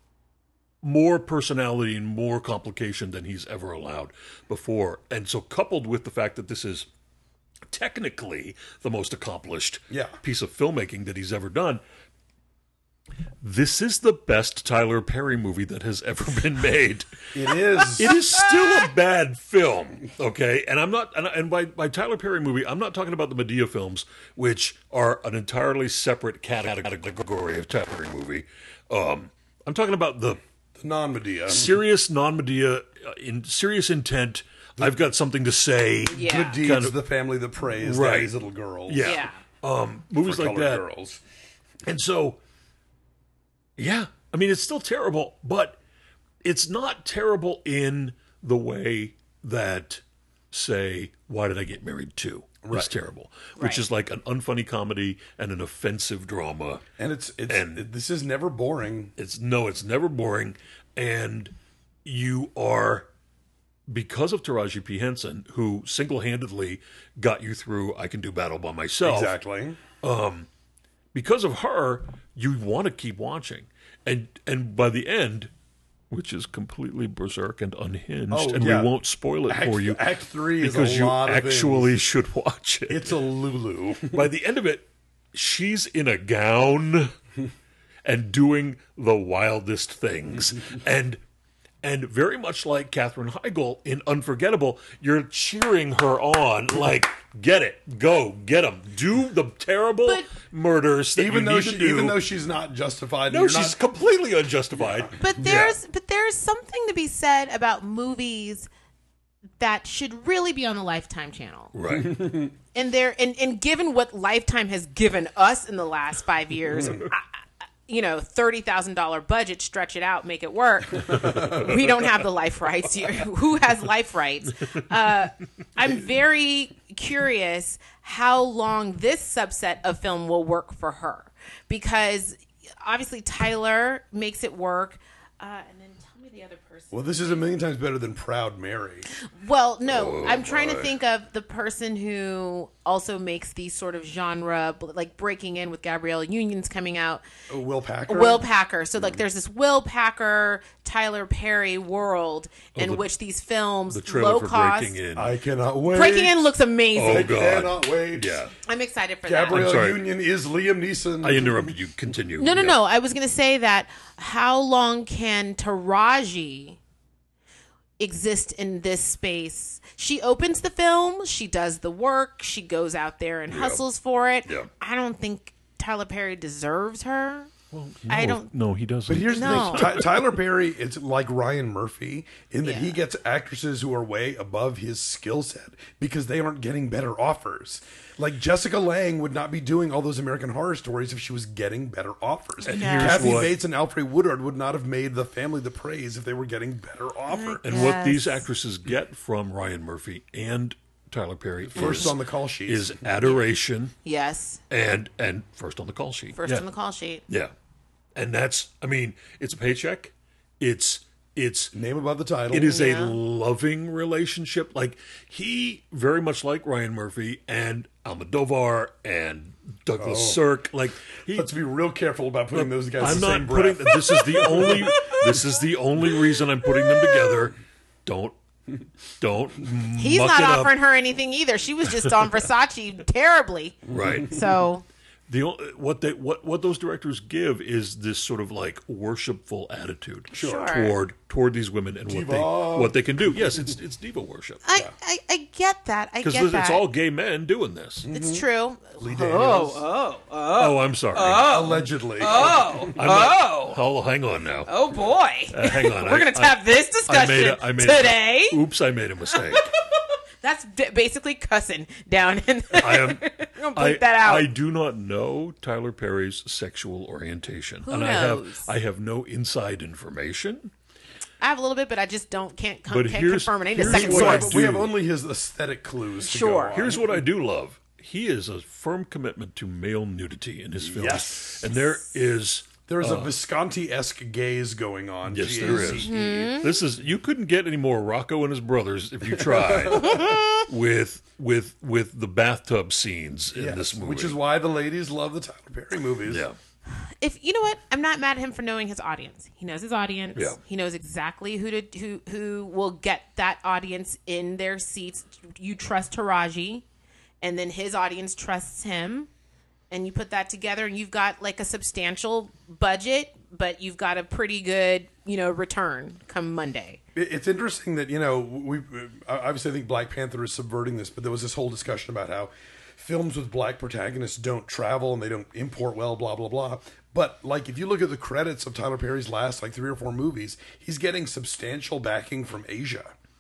more personality and more complication than he's ever allowed before. And so coupled with the fact that this is technically the most accomplished Yeah. piece of filmmaking that he's ever done, this is the best Tyler Perry movie that has ever been made. It is. It is still a bad film, okay? And I'm not, and, and by, by Tyler Perry movie, I'm not talking about the Medea films, which are an entirely separate category of Tyler Perry movie. Um, I'm talking about the non Medea. serious non-Medea, uh, in serious intent, I've got something to say. Yeah. Good deeds, Kind of- the family, the praise, Right. daddy's little girls. Yeah. Yeah. Um, movies For like colored that. girls. And so, yeah, I mean, it's still terrible, but it's not terrible in the way that, say, Why Did I Get Married To? Right. It's terrible, which Right. is like an unfunny comedy and an offensive drama. And it's it's And- it- this is never boring. It's no, it's never boring, and you are, because of Taraji P Henson, who single-handedly got you through I Can Do Battle by Myself. Exactly. Because of her, you want to keep watching, and and by the end, which is completely berserk and unhinged, Oh, and yeah. we won't spoil it Act, for you Act three is because a you lot of actually things. should watch it. It's a Lulu. By the end of it, she's in a gown and doing the wildest things. And and very much like Katherine Heigl in Unforgettable, you're cheering her on like, get it, go, get them, do the terrible But- murders that even you though need she, to do. even though she's not justified. no, you're she's not, completely unjustified. But there's but there's something to be said about movies that should really be on the Lifetime channel. Right. And there and, and given what Lifetime has given us in the last five years, I, I- you know, thirty thousand dollar budget, stretch it out, make it work. We don't have the life rights here. Who has life rights? Uh, I'm very curious how long this subset of film will work for her, because obviously Tyler makes it work. Uh, and then tell me the other person. well, this is a million times better than Proud Mary. Well, no, I'm trying to boy. think of the person who also makes these sort of genre, like Breaking In with Gabrielle Union's coming out. Oh, Will Packer. Will Packer. So, like, there's this Will Packer, Tyler Perry world in the- which these films, The trailer low for cost. Breaking In. I cannot wait. Breaking In looks amazing. Oh, I God. cannot wait. Yeah. I'm excited for Gabrielle I'm sorry. Union is Liam Neeson. I interrupted you. Continue. that. No, no, Yeah. no. I was going to say that how long can Taraji exist in this space? She opens the film, she does the work, she goes out there and hustles for it. Yeah. I don't think Tyler Perry deserves her. No, I don't- No, he doesn't. But here's No. the thing: Ty- Tyler Perry, it's like Ryan Murphy in that he Yeah. gets actresses who are way above his skill set because they aren't getting better offers. Like Jessica Lange would not be doing all those American Horror Stories if she was getting better offers. And Yeah. here's Kathy what, Bates and Alfred Woodard would not have made The Family the Praise if they were getting better offers. and what these Yes. actresses get from Ryan Murphy and Tyler Perry First is, on the call sheet is adoration Yes. and and first on the call sheet. First yeah. on the call sheet. Yeah, and that's I mean it's a paycheck. It's it's name above the title. it is Yeah. a loving relationship. Like he very much like Ryan Murphy and Almodovar and Douglas Oh. Sirk. Like he, Let's be real careful about putting those guys. I'm in the not same putting. breath. This is the only. This is the only reason I'm putting them together. Don't, don't. He's muck not it up. offering her anything either. She was just on Versace terribly. Right. So, The o- what they what what those directors give is this sort of like worshipful attitude Sure. toward toward these women and what they Diva. what they can do. Yes, it's it's diva worship I, I, I get that. I because get it's that. all gay men doing this. It's true. Lee Daniels, Oh, Oh, I'm sorry. allegedly. oh, I'm not- oh, hang on now. oh boy. Uh, hang on. We're I- going to I- have this I discussion made a, I made a- today. oops, I made a mistake. That's b- basically cussing down in I am. I'm gonna I, bleep that out. I do not know Tyler Perry's sexual orientation, Who and I have knows? I have no inside information. I have a little bit, but I just don't can't, com- But can't here's- confirm it. I need a here's second what I source. do. We have only his aesthetic clues. To Sure. Go on. Here's what I do love: he is a firm commitment to male nudity in his films, Yes. and there is. There's a Visconti-esque gaze going on. Yes, G A there Z E. is. Mm-hmm. This is you couldn't get any more Rocco and his brothers if you tried with with with the bathtub scenes in Yes, this movie, which is why the ladies love the Tyler Perry movies. yeah. If you know what, I'm not mad at him for knowing his audience. He knows his audience. Yeah. He knows exactly who to who who will get that audience in their seats. You trust Taraji, and then his audience trusts him, and you put that together, and you've got like a substantial budget, but you've got a pretty good you know return come Monday. It- It's interesting that, you know, we obviously I think Black Panther is subverting this, but there was this whole discussion about how films with black protagonists don't travel and they don't import well, blah, blah, blah. But, like, if you look at the credits of Tyler Perry's last, like, three or four movies, he's getting substantial backing from Asia.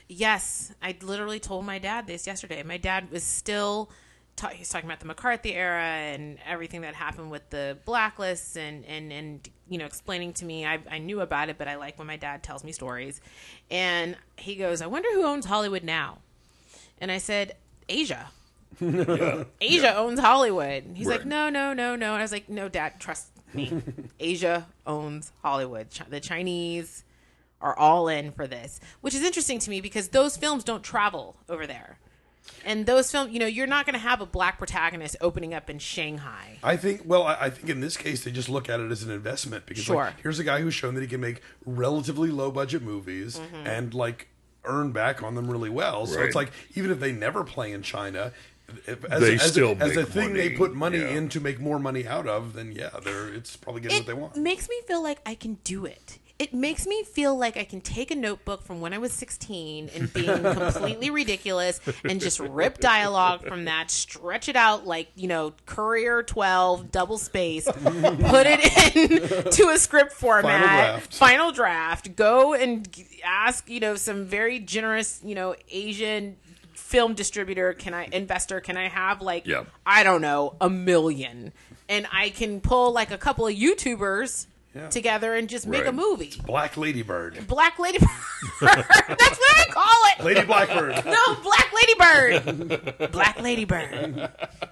Yes, I literally told my dad this yesterday. My dad was still ta- he's talking about the McCarthy era and everything that happened with the blacklists and and and you know, explaining to me. I I knew about it, but I like when my dad tells me stories. And he goes, "I wonder who owns Hollywood now." And I said, "Asia." Yeah. Asia Yeah. owns Hollywood. And he's Right. like, "No, no, no, no." And I was like, "No, Dad, trust me. Asia owns Hollywood. Ch- the Chinese are all in for this," which is interesting to me because those films don't travel over there. And those films, you know, you're not going to have a black protagonist opening up in Shanghai. I think, well, I, I think in this case, they just look at it as an investment because Sure. like, here's a guy who's shown that he can make relatively low budget movies Mm-hmm. and like earn back on them really well. So Right. it's like, even if they never play in China, if, as, They a, as, still a, as a make thing they money, put money yeah. in to make more money out of, then yeah, they're it's probably getting It what they want. makes me feel like I can do it. It makes me feel like I can take a notebook from when I was sixteen and being completely ridiculous and just rip dialogue from that, stretch it out like, you know, Courier twelve, double space, put it in to a script format, Final draft. final draft, go and g- ask, you know, some very generous, you know, Asian film distributor, can I, investor, can I have like, Yeah. I don't know, a million? And I can pull like a couple of YouTubers Yeah. together and just make Right. a movie. Black Ladybird. Black Lady Bird. That's what I call it. Lady Blackbird. No, Black Lady Bird. Black Lady Bird.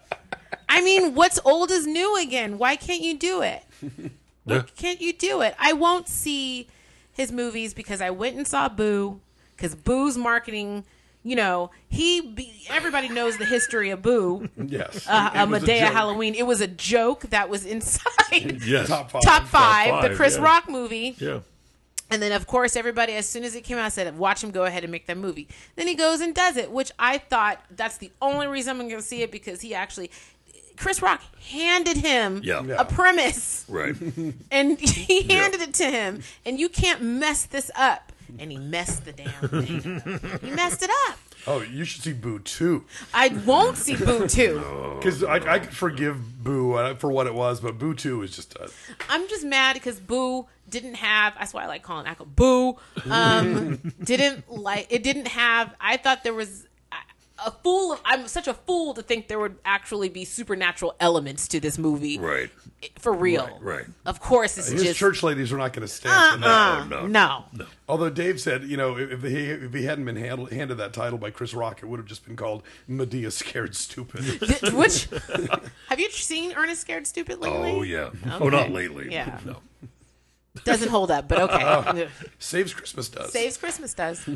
I mean, what's old is new again. Why can't you do it? Why Yeah. can't you do it? I won't see his movies because I went and saw Boo, because Boo's marketing, you know, he be, everybody knows the history of Boo. Yes. Uh, It a was Medea joke. Halloween. It was a joke that was inside Yes. Top five. Top Five, Top the Five, Chris yeah. Rock movie. Yeah. And then, of course, everybody, as soon as it came out, said, watch him go ahead and make that movie. Then he goes and does it, which I thought that's the only reason I'm going to see it, because he actually, Chris Rock handed him Yeah. Yeah. a premise, Right. and he handed it to him, and you can't mess this up. And he messed the damn thing up. He messed it up. Oh, you should see Boo two. I won't see Boo two. Because I, I could forgive Boo uh, for what it was, but Boo two is just a... I'm just mad because Boo didn't have, that's why I like calling Echo Boo, um, didn't like, it didn't have, I thought there was a fool, of, I'm such a fool to think there would actually be supernatural elements to this movie. Right. For real. Right, right. Of course, it's His just, church ladies are not going to stand for that. uh, no. no. No. Although Dave said, you know, if he if he hadn't been handled, handed that title by Chris Rock, it would have just been called Medea Scared Stupid. Th- Which, have you seen Ernest Scared Stupid lately? Oh, yeah. Oh, not lately. Yeah. No. Doesn't hold up, but okay. Saves Christmas does. Saves Christmas does.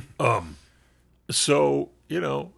So, you know,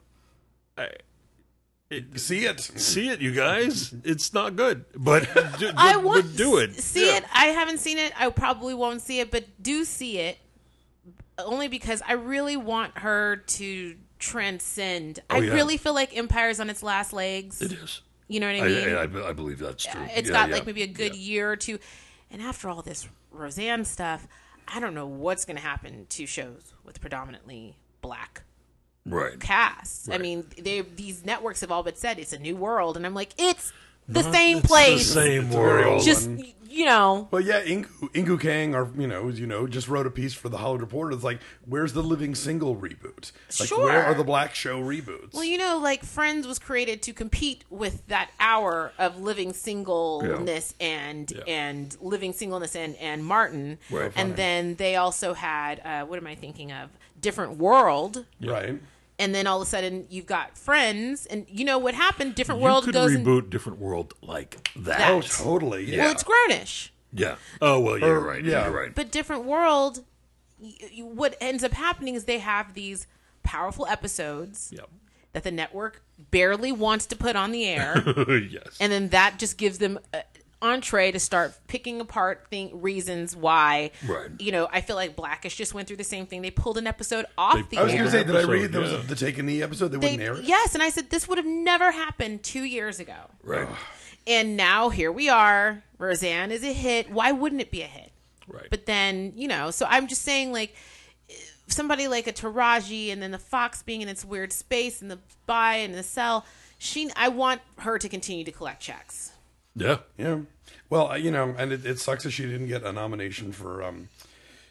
See it. see it, you guys. It's not good. But, do, I but- want but do it. to see Yeah. it. I haven't seen it. I probably won't see it, but do see it. Only because I really want her to transcend. I Oh, yeah. really feel like Empire's on its last legs. It is. You know what I I, mean? I, I believe that's true. It's Yeah, got yeah. like maybe a good Yeah. year or two. And after all this Roseanne stuff, I don't know what's going to happen to shows with predominantly black Right. casts. I Right. mean, they these networks have all but said it's a new world, and I'm like, it's the Not- same it's place. The same It's a very world. old Just one. you know, Well, yeah, Ingu, Ingu Kang, or you know, you know, just wrote a piece for the Hollywood Reporter. It's like, where's the Living Single reboot? Like, Sure. where are the Black Show reboots? well, you know, like Friends was created to compete with that hour of living singleness and Yeah. and living singleness and and Martin, Right. and then they also had uh, what am I thinking of? Different World. right? And then all of a sudden you've got Friends, and you know what happened? Different You World could goes. reboot in, different world like that. That. Oh, totally. Yeah. well, it's Grownish. Yeah. Oh well, you're right. yeah. You're right. But Different World, y- y- what ends up happening is they have these powerful episodes Yep. that the network barely wants to put on the air, Yes. and then that just gives them uh, entree to start picking apart thing, reasons why. Right. You know, I feel like Blackish just went through the same thing. They pulled an episode off They the I was air. going to say, did I Episode, read there was yeah. a, the Take a Knee episode? They, They- wouldn't air it? yes, and I said this would have never happened two years ago. right. And now here we are. Roseanne is a hit. Why wouldn't it be a hit? Right. But then, you know, so I'm just saying, like, somebody like a Taraji, and then the Fox being in its weird space, and the Spy and the Cell, she, I want her to continue to collect checks. Yeah. Yeah. Well, uh, you know, and it, it sucks that she didn't get a nomination for um,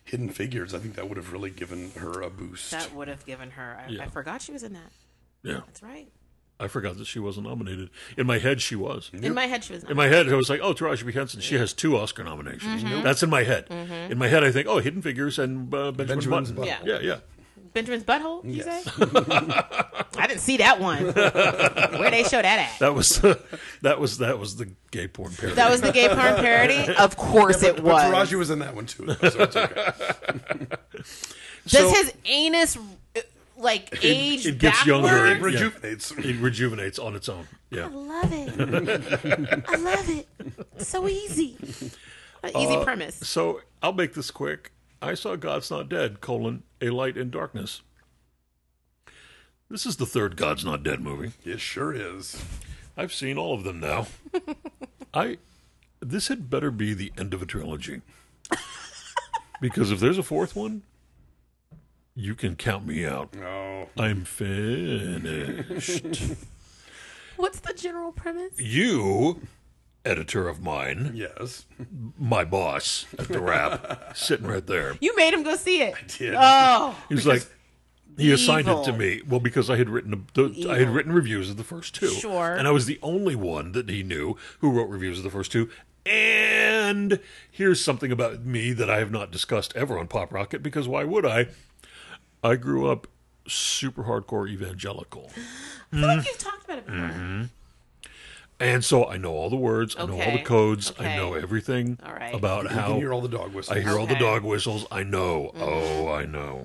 Hidden Figures, I think that would have really given her a boost. That would have given her. I, Yeah. I forgot she was in that. Yeah. That's right. I forgot that she wasn't nominated. In my head, she was. In my head, she was. In my head, I was like, oh, Taraji P. Henson, she has two Oscar nominations. That's in my head. In my head, I think, oh, Hidden Figures and uh, Benjamin Benjamin's Button. Button. Yeah, yeah. Benjamin's butthole. You Yes. say? I didn't see that one. Where they show that at? That was that was that was the gay porn parody. That was the gay porn parody. Of course, it But was. Taraji was in that one too, though, so it's okay. Does So- his anus uh, like age it gets backwards? younger. It Yeah. rejuvenates. It rejuvenates on its own. Yeah. I love it. I love it. So easy. An easy Uh, premise. So I'll make this quick. I saw God's Not Dead, colon, A Light in Darkness. This is the third God's Not Dead movie. It sure is. I've seen all of them now. I this had better be the end of a trilogy. Because if there's a fourth one, you can count me out. Oh, I'm finished. What's the general premise? You, editor of mine, yes. my boss at the Wrap, sitting right there. You made him go see it. Did. Oh, He was like, he assigned it to Evil. me. Well, because I had written a, the, I had Evil. written reviews of the first two, Sure. and I was the only one that he knew who wrote reviews of the first two. And here's something about me that I have not discussed ever on Pop Rocket, because why would I? I grew up super hardcore evangelical, I feel like you've talked about it before. Mm-hmm. and so I know all the words, I know all Okay. the codes, I Okay. know everything All right. about You how can hear all the dog whistles. I hear all the Okay. dog whistles. I know. Oh, I know.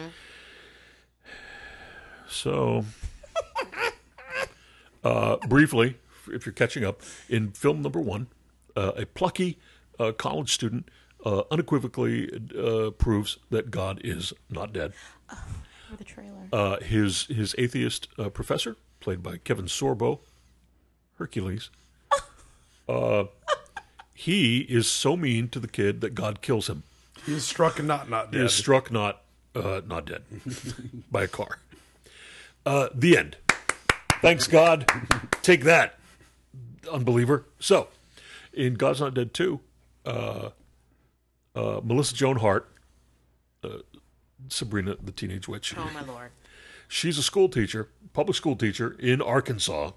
So, uh, briefly, if you're catching up, in film number one, uh, a plucky uh, college student uh, unequivocally uh, proves that God is not dead. For the trailer. Uh, his his atheist uh, professor, played by Kevin Sorbo, Hercules, uh, he is so mean to the kid that God kills him. He is struck and not not He dead. is struck not uh, not dead by a car. Uh, the end. Thanks God. Take that, unbeliever. So, in God's Not Dead two, uh, uh, Melissa Joan Hart, uh, Sabrina the Teenage Witch, Oh my lord. she's a school teacher, public school teacher in Arkansas.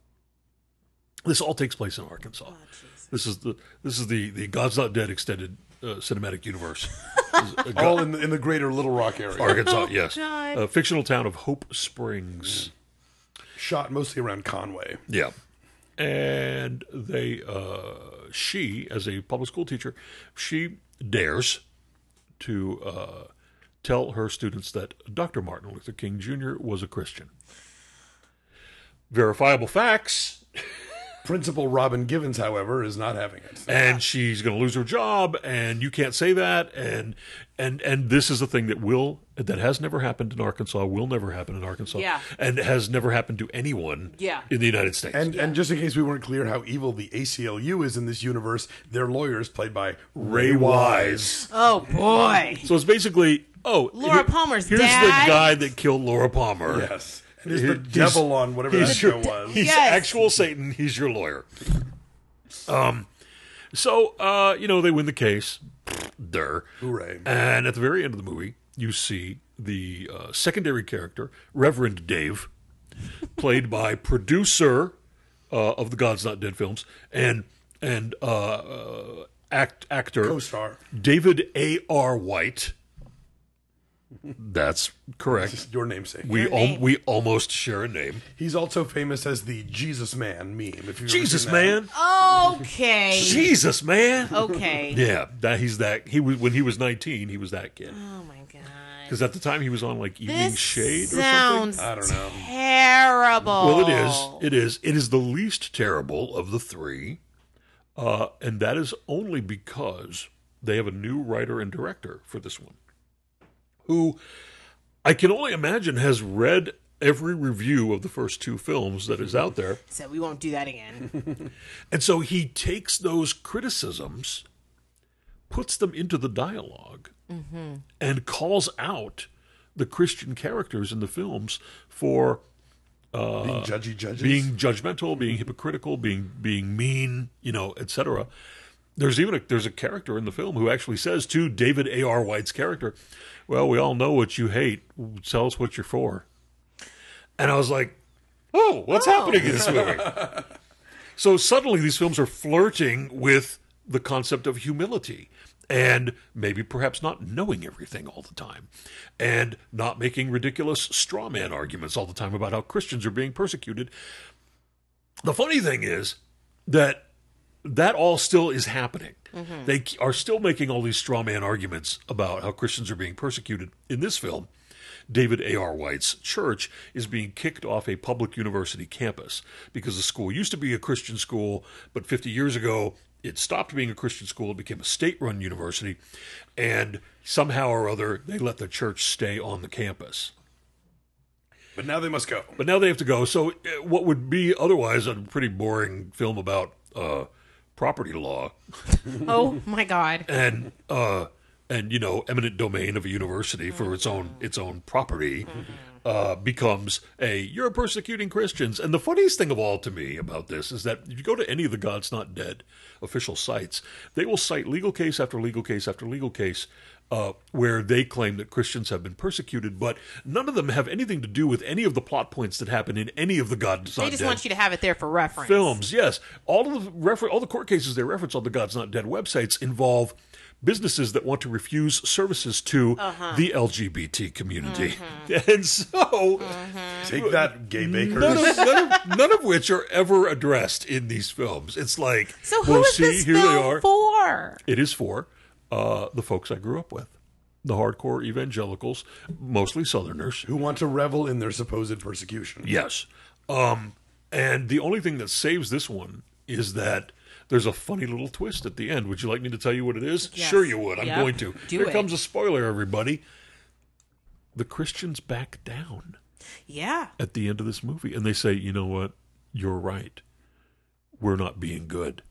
This all takes place in Arkansas. Oh, jeez. This is the this is the, the God's Not Dead extended uh, cinematic universe. This is a all in the, in the greater Little Rock area. Arkansas, yes. God. A fictional town of Hope Springs. Shot mostly around Conway. Yeah. And they, uh, she, as a public school teacher, she dares to uh, tell her students that Doctor Martin Luther King Junior was a Christian. Verifiable facts. Principal Robin Givens, however, is not having it. And she's going to lose her job, and you can't say that. And and and this is a thing that will that has never happened in Arkansas, will never happen in Arkansas, Yeah. and has never happened to anyone Yeah. in the United States. And and just in case we weren't clear how evil the A C L U is in this universe, their lawyer is played by Ray Wise. Oh boy. So it's basically, oh, Laura Palmer's here's dad. the guy that killed Laura Palmer. Yes. And he's He- the he's- devil on whatever that he's show your- was. He's Yes. actual Satan. He's your lawyer. Um, so uh, you know they win the case. Durr. Hooray. And at the very end of the movie, you see the uh, secondary character, Reverend Dave, played by producer uh, of the God's Not Dead films and and uh, uh, act actor Co-star. David A R White. That's correct. Your namesake. We Your al- name. we almost share a name. He's also famous as the Jesus Man meme. If you've Jesus ever seen that. man, Okay. Jesus man. Okay. Yeah, that he's that. He was when he was nineteen. He was that kid. Oh my god. Because at the time he was on like Evening This Shade or sounds something. I don't know. terrible. Well, it is. It is. It is the least terrible of the three, uh, and that is only because they have a new writer and director for this one, who I can only imagine has read every review of the first two films that is out there. So we won't do that again. And so he takes those criticisms, puts them into the dialogue, and calls out the Christian characters in the films for Being judgy judges. being judgmental, being hypocritical, being being mean, you know, et cetera. there's even a, there's a character in the film who actually says to David A R. White's character, "Well, we all know what you hate. Tell us what you're for." And I was like, "Oh, what's Oh. happening in this movie?" So suddenly these films are flirting with the concept of humility and maybe perhaps not knowing everything all the time and not making ridiculous straw man arguments all the time about how Christians are being persecuted. The funny thing is that that all still is happening. Mm-hmm. They are still making all these straw man arguments about how Christians are being persecuted. In this film, David A R. White's church is being kicked off a public university campus because the school used to be a Christian school, but fifty years ago it stopped being a Christian school. It became a state-run university, and somehow or other they let the church stay on the campus. But now they must go. But now they have to go. So uh, what would be otherwise a pretty boring film about uh, property law Oh my God. and uh, and you know eminent domain of a university for its own its own property uh, becomes a you're persecuting Christians. And the funniest thing of all to me about this is that if you go to any of the God's Not Dead official sites, they will cite legal case after legal case after legal case uh, where they claim that Christians have been persecuted, but none of them have anything to do with any of the plot points that happen in any of the God's Not They Dead just want you to have it there for reference. films. Yes, all of the refer- all the court cases they reference on the God's Not Dead websites involve businesses that want to refuse services to Uh-huh. the L G B T community, Mm-hmm. and so Take that, gay bakers. none of, none, of, none of which are ever addressed in these films. It's like, So who well, is see, this here they film are. for? It is for uh, the folks I grew up with, the hardcore evangelicals, mostly Southerners. Who want to revel in their supposed persecution. Yes. Um, and the only thing that saves this one is that there's a funny little twist at the end. Would you like me to tell you what it is? Yes. Sure you would. I'm Yep. going to. Do Here it. comes a spoiler, everybody. The Christians back down Yeah. at the end of this movie. And they say, you know what? You're right. We're not being good.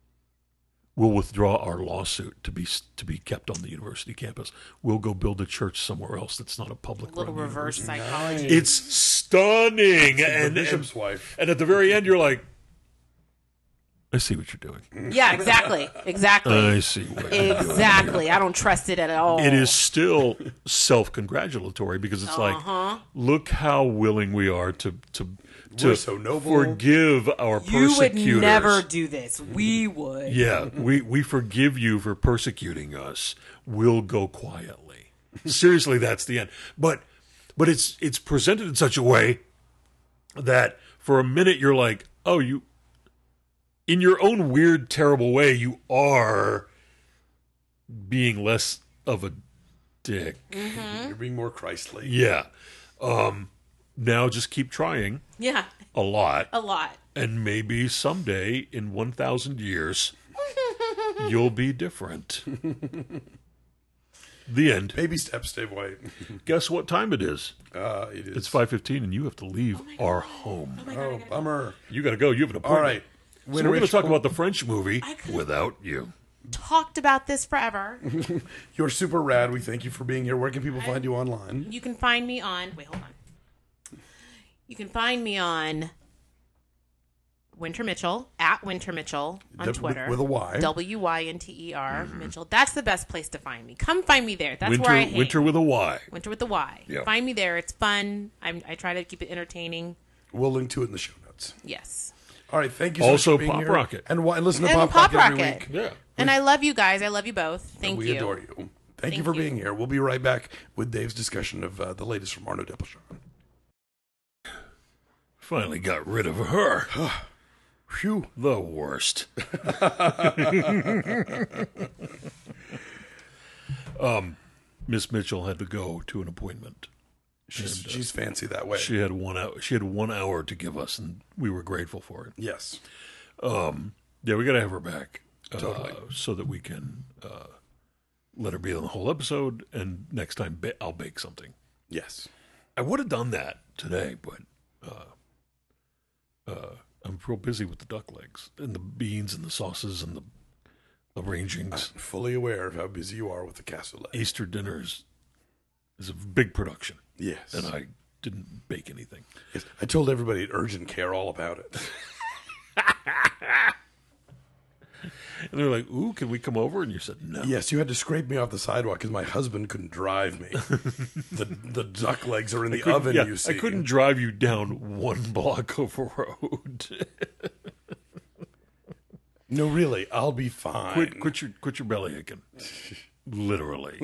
We'll withdraw our lawsuit to be to be kept on the university campus. We'll go build a church somewhere else that's not a public Little run reverse university. psychology. It's stunning. The and, bishop's and, wife. and at the very end, you're like, I see what you're doing. Yeah, exactly. Exactly. I see what you're doing. Exactly. I don't trust it at all. It is still self-congratulatory because it's Uh-huh. like, look how willing we are to to to We're so noble. forgive our You would persecutors. never do this. We would. Yeah, we we forgive you for persecuting us. We'll go quietly. Seriously, that's the end. But but it's it's presented in such a way that for a minute you're like, oh, you. In your own weird, terrible way, you are being less of a dick. Mm-hmm. You're being more Christly. Yeah. Um, now just keep trying Yeah. a lot, A lot. and maybe someday in one thousand years, you'll be different. The end. Baby steps, Dave White. Guess what time it is? Uh, it is. It's five fifteen, and you have to leave our home. Oh, bummer. You got to go. You have an appointment. All right. So we're going to talk about the French movie I could- without you. Talked about this forever. You're super rad. We thank you for being here. Where can people find you online? You can find me on. Wait, hold on. You can find me on Winter Mitchell at Winter Mitchell on With- Twitter with a Y. W Y N T E R Mitchell. That's the best place to find me. Come find me there. That's Winter, where I hang. winter with a Y. Winter with the Y. Yeah. Find me there. It's fun. I'm, I try to keep it entertaining. We'll link to it in the show notes. Yes. All right. Thank you so Also much for being Pop here. Rocket. And, wa- and listen to And Pop, Pop Rocket every Rocket. week. Yeah. And I love you guys. I love you both. Thank we you. adore you. Thank, Thank you for you. being here. We'll be right back with Dave's discussion of uh, the latest from Arno Depelchan. Finally got rid of her. Phew. The worst. um, Miss Mitchell had to go to an appointment. She's, she's fancy that way. She had one hour. She had one hour to give us, and we were grateful for it. yes. Yeah, we got to have her back uh, Totally. so that we can uh, let her be on the whole episode. And next time, ba- I'll bake something. Yes. I would have done that today, but uh, uh, I'm real busy with the duck legs and the beans and the sauces and the arrangings. I'm fully aware of how busy you are with the cassoulet. Easter dinners is a big production, Yes. and I didn't bake anything. Yes. I told everybody at Urgent Care all about it. And they're like, ooh, can we come over? And you said, no. Yes, you had to scrape me off the sidewalk because my husband couldn't drive me. the the duck legs are in the oven, Yeah, you see. I couldn't drive you down one block of road. No, really, I'll be fine. quit, quit, your, quit your belly aching. Literally.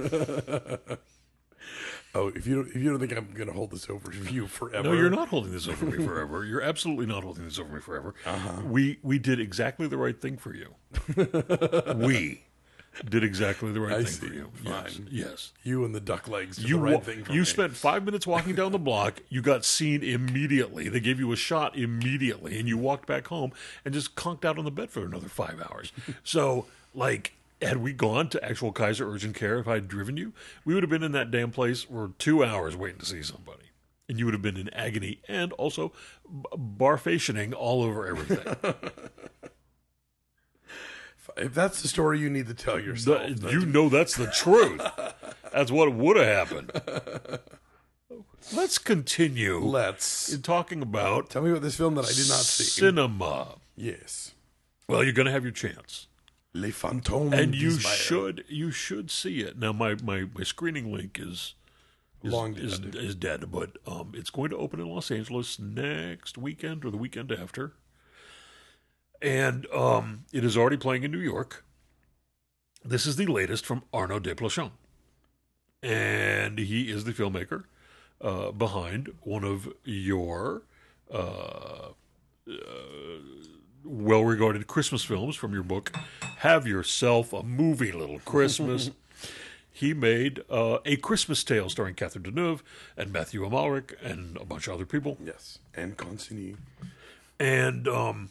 Oh, if you don't, if you don't think I'm going to hold this over for you forever. No, you're not holding this over me forever. You're absolutely not holding this over me forever. Uh-huh. We we did exactly the right thing for you. We did exactly the right I thing see. for you. Fine. Yes. Yes. You and the duck legs did You the right wa- thing for you me. spent five minutes walking down the block. You got seen immediately. They gave you a shot immediately, and you walked back home and just conked out on the bed for another five hours. So, like, had we gone to actual Kaiser Urgent Care, if I had driven you, we would have been in that damn place for two hours waiting to see somebody. And you would have been in agony and also b- barfationing all over everything. If that's the story you need to tell yourself. The- then- you know that's the truth. That's what would have happened. Let's continue Let's. in talking about Tell me about this film that I did not see. cinema. Yes. Well, you're going to have your chance. Les Fantômes And you d'Ismaël. should you should see it. Now my, my, my screening link is is, Long is, dead. is dead, but um, it's going to open in Los Angeles next weekend or the weekend after. And um, it is already playing in New York. This is the latest from Arnaud Desplechin. And he is the filmmaker uh, behind one of your uh, uh, well-regarded Christmas films from your book, Have Yourself a Movie Little Christmas. He made uh, A Christmas Tale starring Catherine Deneuve and Matthew Amalric and a bunch of other people. Yes. And Consigny. And um,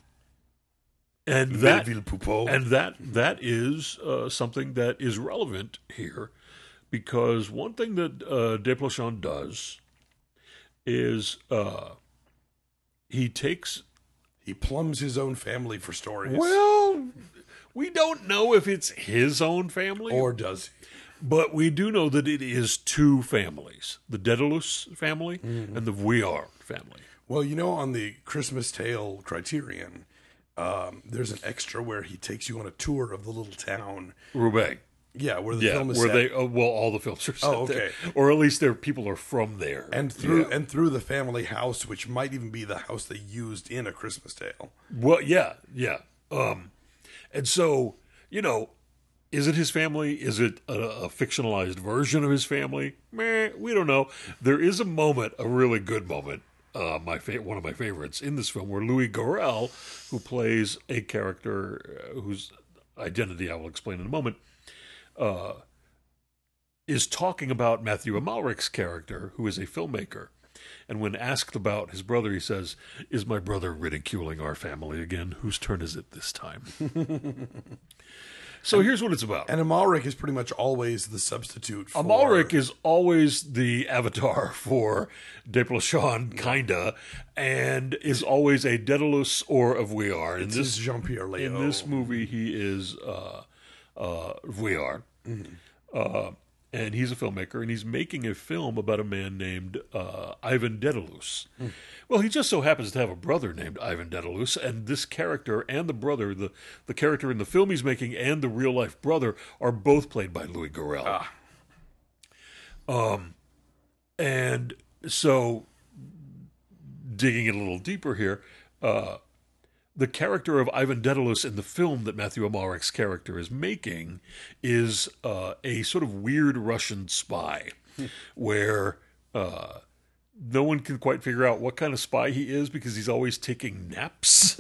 and that Melville Poupeau. and that that is uh, something that is relevant here, because one thing that uh, Desplechin does is uh, he takes. He plumbs his own family for stories. Well, we don't know if it's his own family, Or does he? but we do know that it is two families: the Dedalus family Mm-hmm. and the Vuillard family. Well, you know, on the Christmas Tale Criterion, um, there's an extra where he takes you on a tour of the little town. Roubaix. Yeah, where the Yeah, film is where set. they uh, well, all the films are set Oh, okay. there, or at least their people are from there, and through Yeah. and through the family house, which might even be the house they used in A Christmas Tale. Well, yeah, yeah. Um, and so, you know, is it his family? Is it a, a fictionalized version of his family? Meh, we don't know. There is a moment, a really good moment, uh, my fa- one of my favorites in this film, where Louis Garrel, who plays a character uh, whose identity I will explain in a moment, uh, is talking about Matthew Amalric's character, who is a filmmaker. And when asked about his brother, he says, "Is my brother ridiculing our family again? Whose turn is it this time?" So here's what it's about. And Amalric is pretty much always the substitute for... Amalric is always the avatar for Desplechin, kinda, and is always a Dedalus or a Vuillard. In This this is Jean-Pierre Léaud. in this movie, he is uh, uh, Vuillard. Uh, and he's a filmmaker, and he's making a film about a man named uh, Ivan Dedalus. Well, he just so happens to have a brother named Ivan Dedalus, and this character and the brother, the, the character in the film he's making and the real-life brother, are both played by Louis Garrel. Ah. Um, and so, digging in a little deeper here, uh, the character of Ivan Dedalus in the film that Matthew Amalric's character is making is uh, a sort of weird Russian spy, where uh, no one can quite figure out what kind of spy he is because he's always taking naps.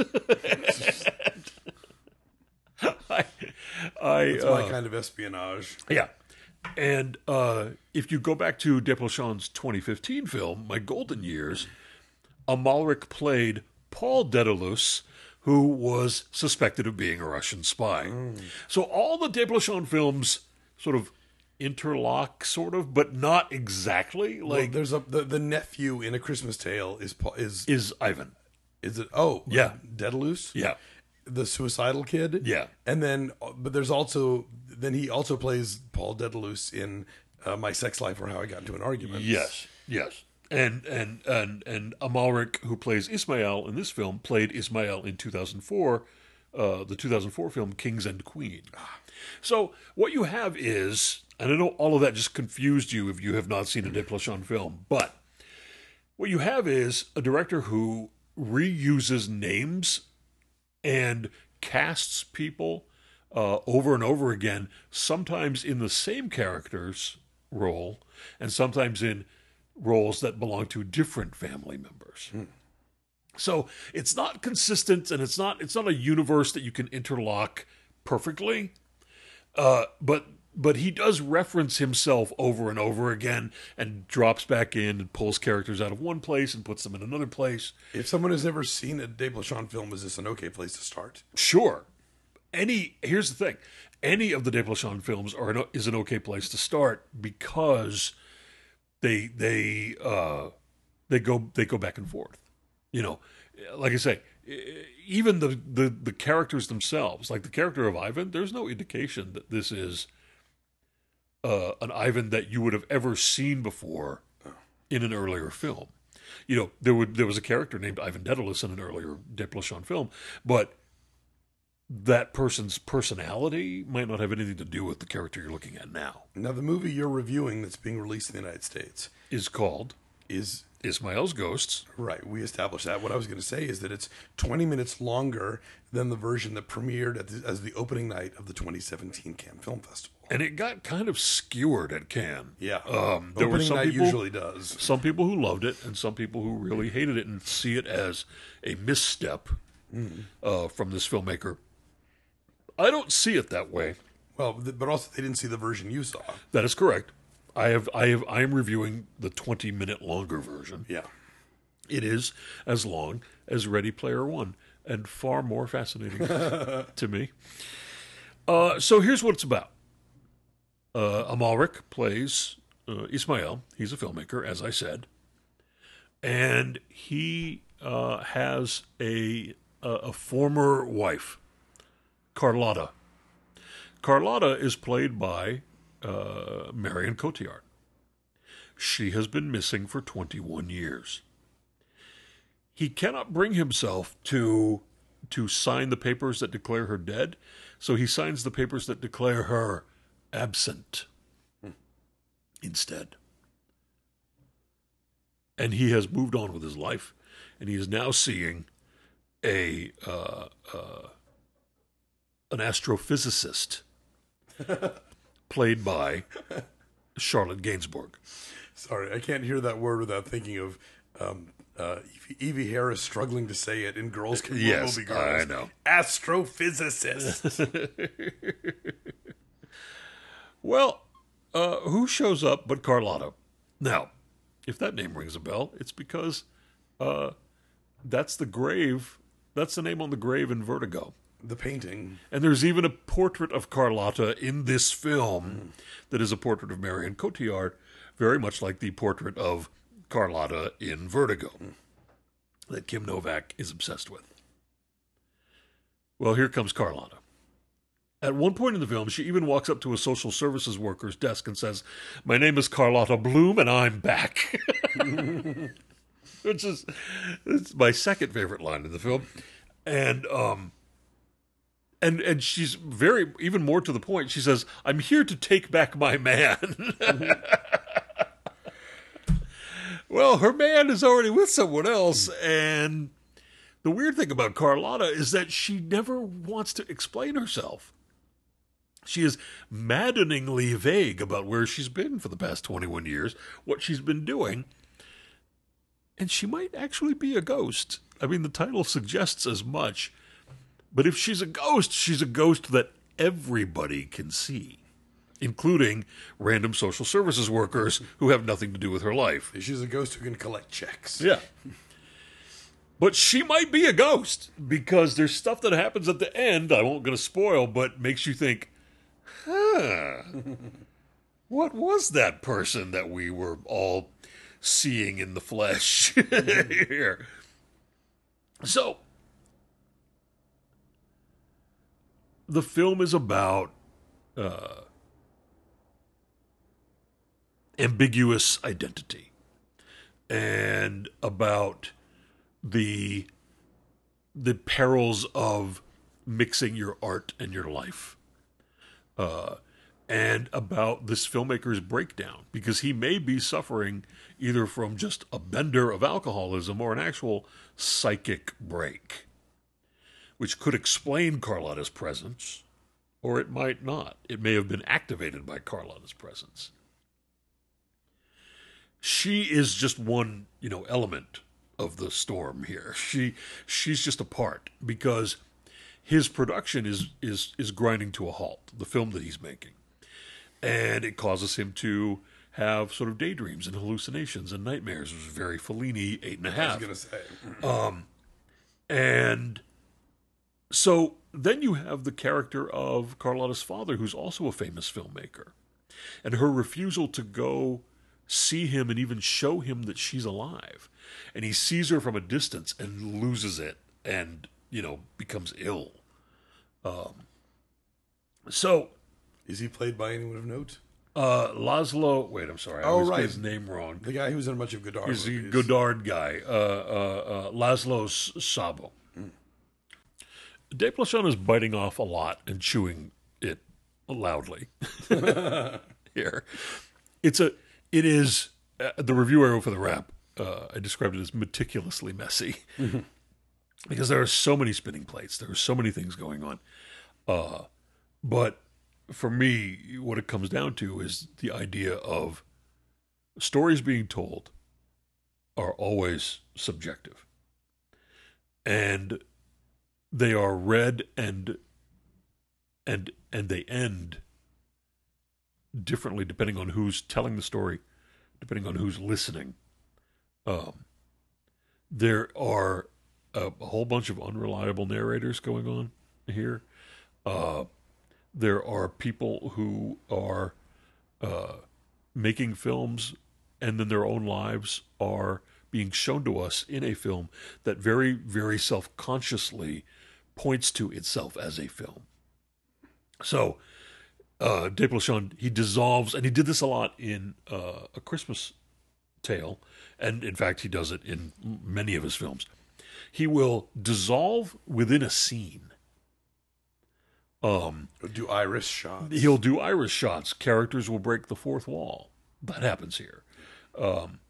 I, I, It's uh, my kind of espionage. yeah. And uh, if you go back to Desplechin's twenty fifteen film, My Golden Years, Amalric played Paul Dedalus, who was suspected of being a Russian spy. Mm. So all the Desplechin films sort of interlock, sort of, but not exactly. Well, Like, there's a the, the nephew in A Christmas Tale is Pa- is is Ivan. is it? Oh, Yeah. Dedalus. Yeah. The suicidal kid. Yeah. And then, but there's also then he also plays Paul Dedalus in uh, My Sex Life or How I Got Into an Argument. Yes, yes. And and and and Amalric, who plays Ismael in this film, played Ismael in two thousand four, uh, the two thousand four film Kings and Queen. So what you have is, and I know all of that just confused you if you have not seen a Desplechin film, but what you have is a director who reuses names and casts people uh, over and over again, sometimes in the same character's role, and sometimes in roles that belong to different family members. Hmm. So it's not consistent, and it's not it's not a universe that you can interlock perfectly. Uh, but but he does reference himself over and over again, and drops back in and pulls characters out of one place and puts them in another place. If someone has never seen a Desplechin film, is this an okay place to start? Sure. Any here's the thing: any of the Desplechin films are an, is an okay place to start because they they uh, they go they go back and forth. You know, like I say, even the, the, the characters themselves, like the character of Ivan, there's no indication that this is uh, an Ivan that you would have ever seen before in an earlier film. You know, there would there was a character named Ivan Daedalus in an earlier Desplechin film, but that person's personality might not have anything to do with the character you're looking at now. Now, the movie you're reviewing that's being released in the United States is called is Ismael's Ghosts. Right, we established that. What I was going to say is that it's twenty minutes longer than the version that premiered at the, as the opening night of the twenty seventeen Cannes Film Festival. And it got kind of skewered at Cannes. Yeah, um, there opening were some night people, usually does. Some people who loved it, and some people who really hated it and see it as a misstep mm. uh, from this filmmaker. I don't see it that way. Well, but also they didn't see the version you saw. That is correct. I have, I have, I am reviewing the twenty-minute longer version. Yeah, it is as long as Ready Player One, and far more fascinating to me. Uh, so here's what it's about. Uh, Amalric plays uh, Ismael. He's a filmmaker, as I said, and he uh, has a, a a former wife, Carlotta. Carlotta is played by uh, Marion Cotillard. She has been missing for twenty-one years. He cannot bring himself to to sign the papers that declare her dead, so he signs the papers that declare her absent hmm. instead. And he has moved on with his life, and he is now seeing a uh, uh, an astrophysicist played by Charlotte Gainsbourg. Sorry, I can't hear that word without thinking of um, uh, Evie, Evie Harris struggling to say it in Girls Can yes, Be Girls. I know. Astrophysicist. Well, uh, who shows up but Carlotta? Now, if that name rings a bell, it's because uh, that's the grave. That's the name on the grave in Vertigo. The painting. And there's even a portrait of Carlotta in this film mm. that is a portrait of Marion Cotillard, very much like the portrait of Carlotta in Vertigo mm. that Kim Novak is obsessed with. Well, here comes Carlotta. At one point in the film, she even walks up to a social services worker's desk and says, "My name is Carlotta Bloom, and I'm back." Which is it's my second favorite line in the film. And um and and she's very even more to the point. She says, "I'm here to take back my man." Well, her man is already with someone else, and the weird thing about Carlotta is that she never wants to explain herself. She is maddeningly vague about where she's been for the past twenty-one years, what she's been doing, and she might actually be a ghost. I mean, the title suggests as much, but if she's a ghost, she's a ghost that everybody can see, including random social services workers who have nothing to do with her life. She's a ghost who can collect checks. Yeah. But she might be a ghost, because there's stuff that happens at the end, I won't going to spoil, but makes you think, huh, what was that person that we were all seeing in the flesh here? So, the film is about uh, ambiguous identity and about the the perils of mixing your art and your life. Uh, and about this filmmaker's breakdown, because he may be suffering either from just a bender of alcoholism or an actual psychic break, which could explain Carlotta's presence, or it might not. It may have been activated by Carlotta's presence. She is just one, you know, element of the storm here. She she's just a part, because his production is is is grinding to a halt, the film that he's making. And it causes him to have sort of daydreams and hallucinations and nightmares. It was very Fellini, eight and a half. I was going to say. Um, and so then you have the character of Carlotta's father, who's also a famous filmmaker. And her refusal to go see him and even show him that she's alive. And he sees her from a distance and loses it and, you know, becomes ill. Um, so... Is he played by anyone of note? Uh, Laszlo... Wait, I'm sorry. I Oh, always right. get his name wrong. The guy who's in a bunch of Godard He's a movies. Godard guy. Uh, uh, uh, Laszlo S- Sabo. Mm. Desplechin is biting off a lot and chewing it loudly. Here. It's a... It is... Uh, the review I wrote for the Wrap, uh, I described it as meticulously messy. Mm-hmm. Because there are so many spinning plates. There are so many things going on. Uh, but for me, what it comes down to is the idea of stories being told are always subjective. And they are read and and and they end differently depending on who's telling the story, depending on who's listening. Um, there are a, a whole bunch of unreliable narrators going on here. Uh, there are people who are uh, making films, and then their own lives are being shown to us in a film that very, very self-consciously points to itself as a film. So, uh, Desplechin, he dissolves, and he did this a lot in uh, A Christmas Tale, and in fact, he does it in many of his films. He will dissolve within a scene. Um, He'll do iris shots. He'll do iris shots. Characters will break the fourth wall. That happens here. Um,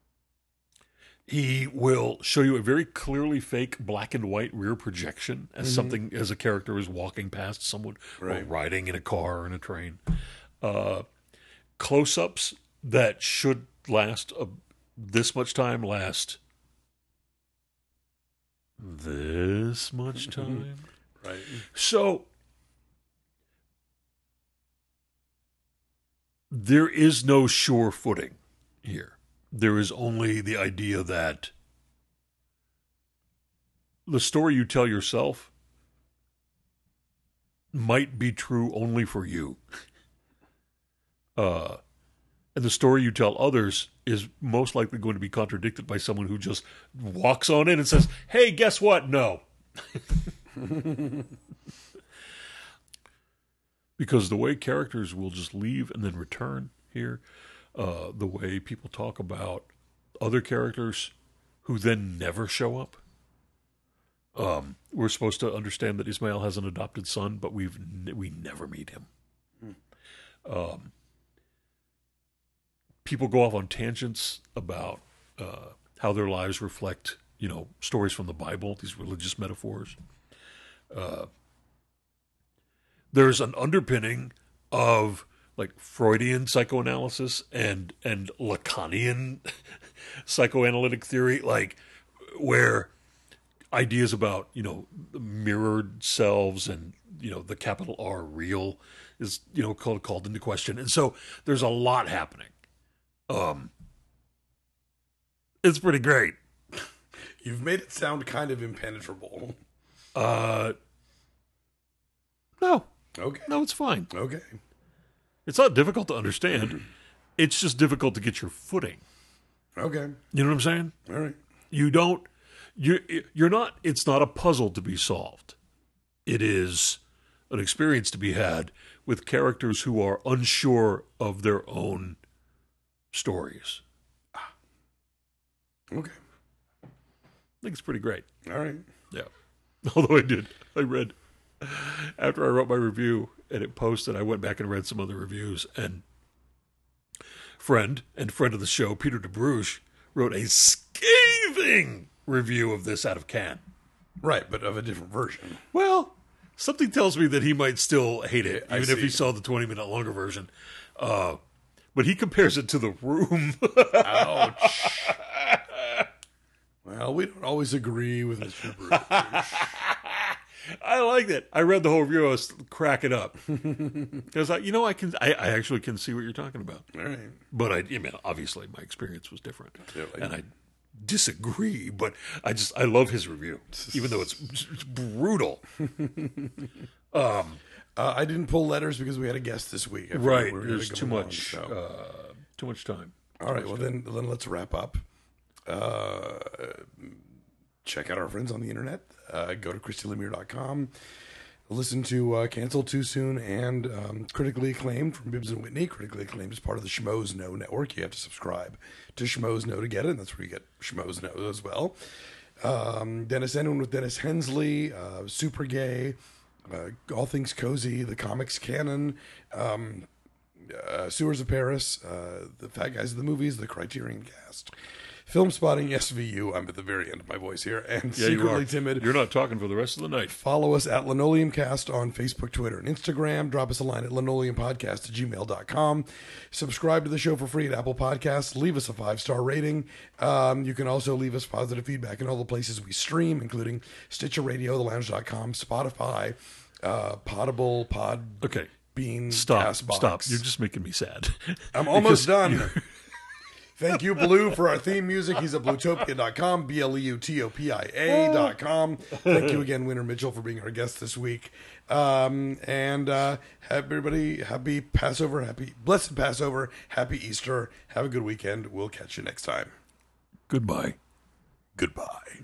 he will show you a very clearly fake black and white rear projection as mm-hmm. something, as a character is walking past someone right. or riding in a car or in a train. Uh, close-ups that should last a, this much time last this much time. Right. So there is no sure footing here. There is only the idea that the story you tell yourself might be true only for you. Uh, and the story you tell others is most likely going to be contradicted by someone who just walks on in and says, hey, guess what? No. Because the way characters will just leave and then return here, uh, the way people talk about other characters who then never show up. Um, we're supposed to understand that Ismail has an adopted son, but we've ne- we never meet him. Hmm. Um, people go off on tangents about uh, how their lives reflect, you know, stories from the Bible, these religious metaphors. Uh, there's an underpinning of like Freudian psychoanalysis and and Lacanian psychoanalytic theory, like where ideas about, you know, mirrored selves and, you know, the capital R real is, you know, called called into question. And so there's a lot happening. Um, it's pretty great. You've made it sound kind of impenetrable. Uh, no. Okay. No, it's fine. Okay. It's not difficult to understand. It's just difficult to get your footing. Okay. You know what I'm saying? All right. You don't, you you're not, it's not a puzzle to be solved. It is an experience to be had with characters who are unsure of their own stories. Ah. Okay. I think it's pretty great. All right. Yeah. Although I did, I read after I wrote my review and it posted, I went back and read some other reviews, and friend and friend of the show, Peter DeBruge, wrote a scathing review of this out of Cannes. Right, but of a different version. Well, something tells me that he might still hate it, I even see. if he saw the twenty-minute longer version. Uh, but he compares it to The Room. Ouch. Well, we don't always agree with Mister Bruce. I liked it. I read the whole review. I was cracking up because, I, you know, I can. I, I actually can see what you're talking about. All right. But I, I mean, obviously, my experience was different, Clearly. and I disagree. But I just, I love his review, even though it's, it's brutal. Um, uh, I didn't pull letters because we had a guest this week. I figured right? we were gonna There's go too along, much, so. uh, too much time. All right. Well, then, then let's wrap up. Uh, check out our friends on the internet. Uh, go to Christy Lemire dot com. Listen to uh, Cancel Too Soon and um, Critically Acclaimed from Bibbs and Whitney. Critically Acclaimed is part of the Schmoes Know Network. You have to subscribe to Schmoes Know to get it, and that's where you get Schmoes Know as well. Um, Dennis Enwin with Dennis Hensley, uh, Super Gay, uh, All Things Cozy, The Comics Canon, um, uh, Sewers of Paris, uh, The Fat Guys of the Movies, The Criterion Cast. Film Spotting, S V U, I'm at the very end of my voice here, and Yeah, you Secretly are. Timid. You're not talking for the rest of the night. Follow us at LinoleumCast on Facebook, Twitter, and Instagram. Drop us a line at linoleumpodcast at gmail dot com. Subscribe to the show for free at Apple Podcasts. Leave us a five-star rating. Um, you can also leave us positive feedback in all the places we stream, including Stitcher Radio, the lounge dot com, Spotify, uh, Potable, Pod, Okay. Bean, Stop. Castbox. Stop. You're just making me sad. I'm almost done. Thank you, Blue, for our theme music. He's at bluetopia dot com, B L E U T O P I A dot com. Thank you again, Winter Mitchell, for being our guest this week. Um, and uh, everybody, happy Passover, happy blessed Passover, happy Easter. Have a good weekend. We'll catch you next time. Goodbye. Goodbye.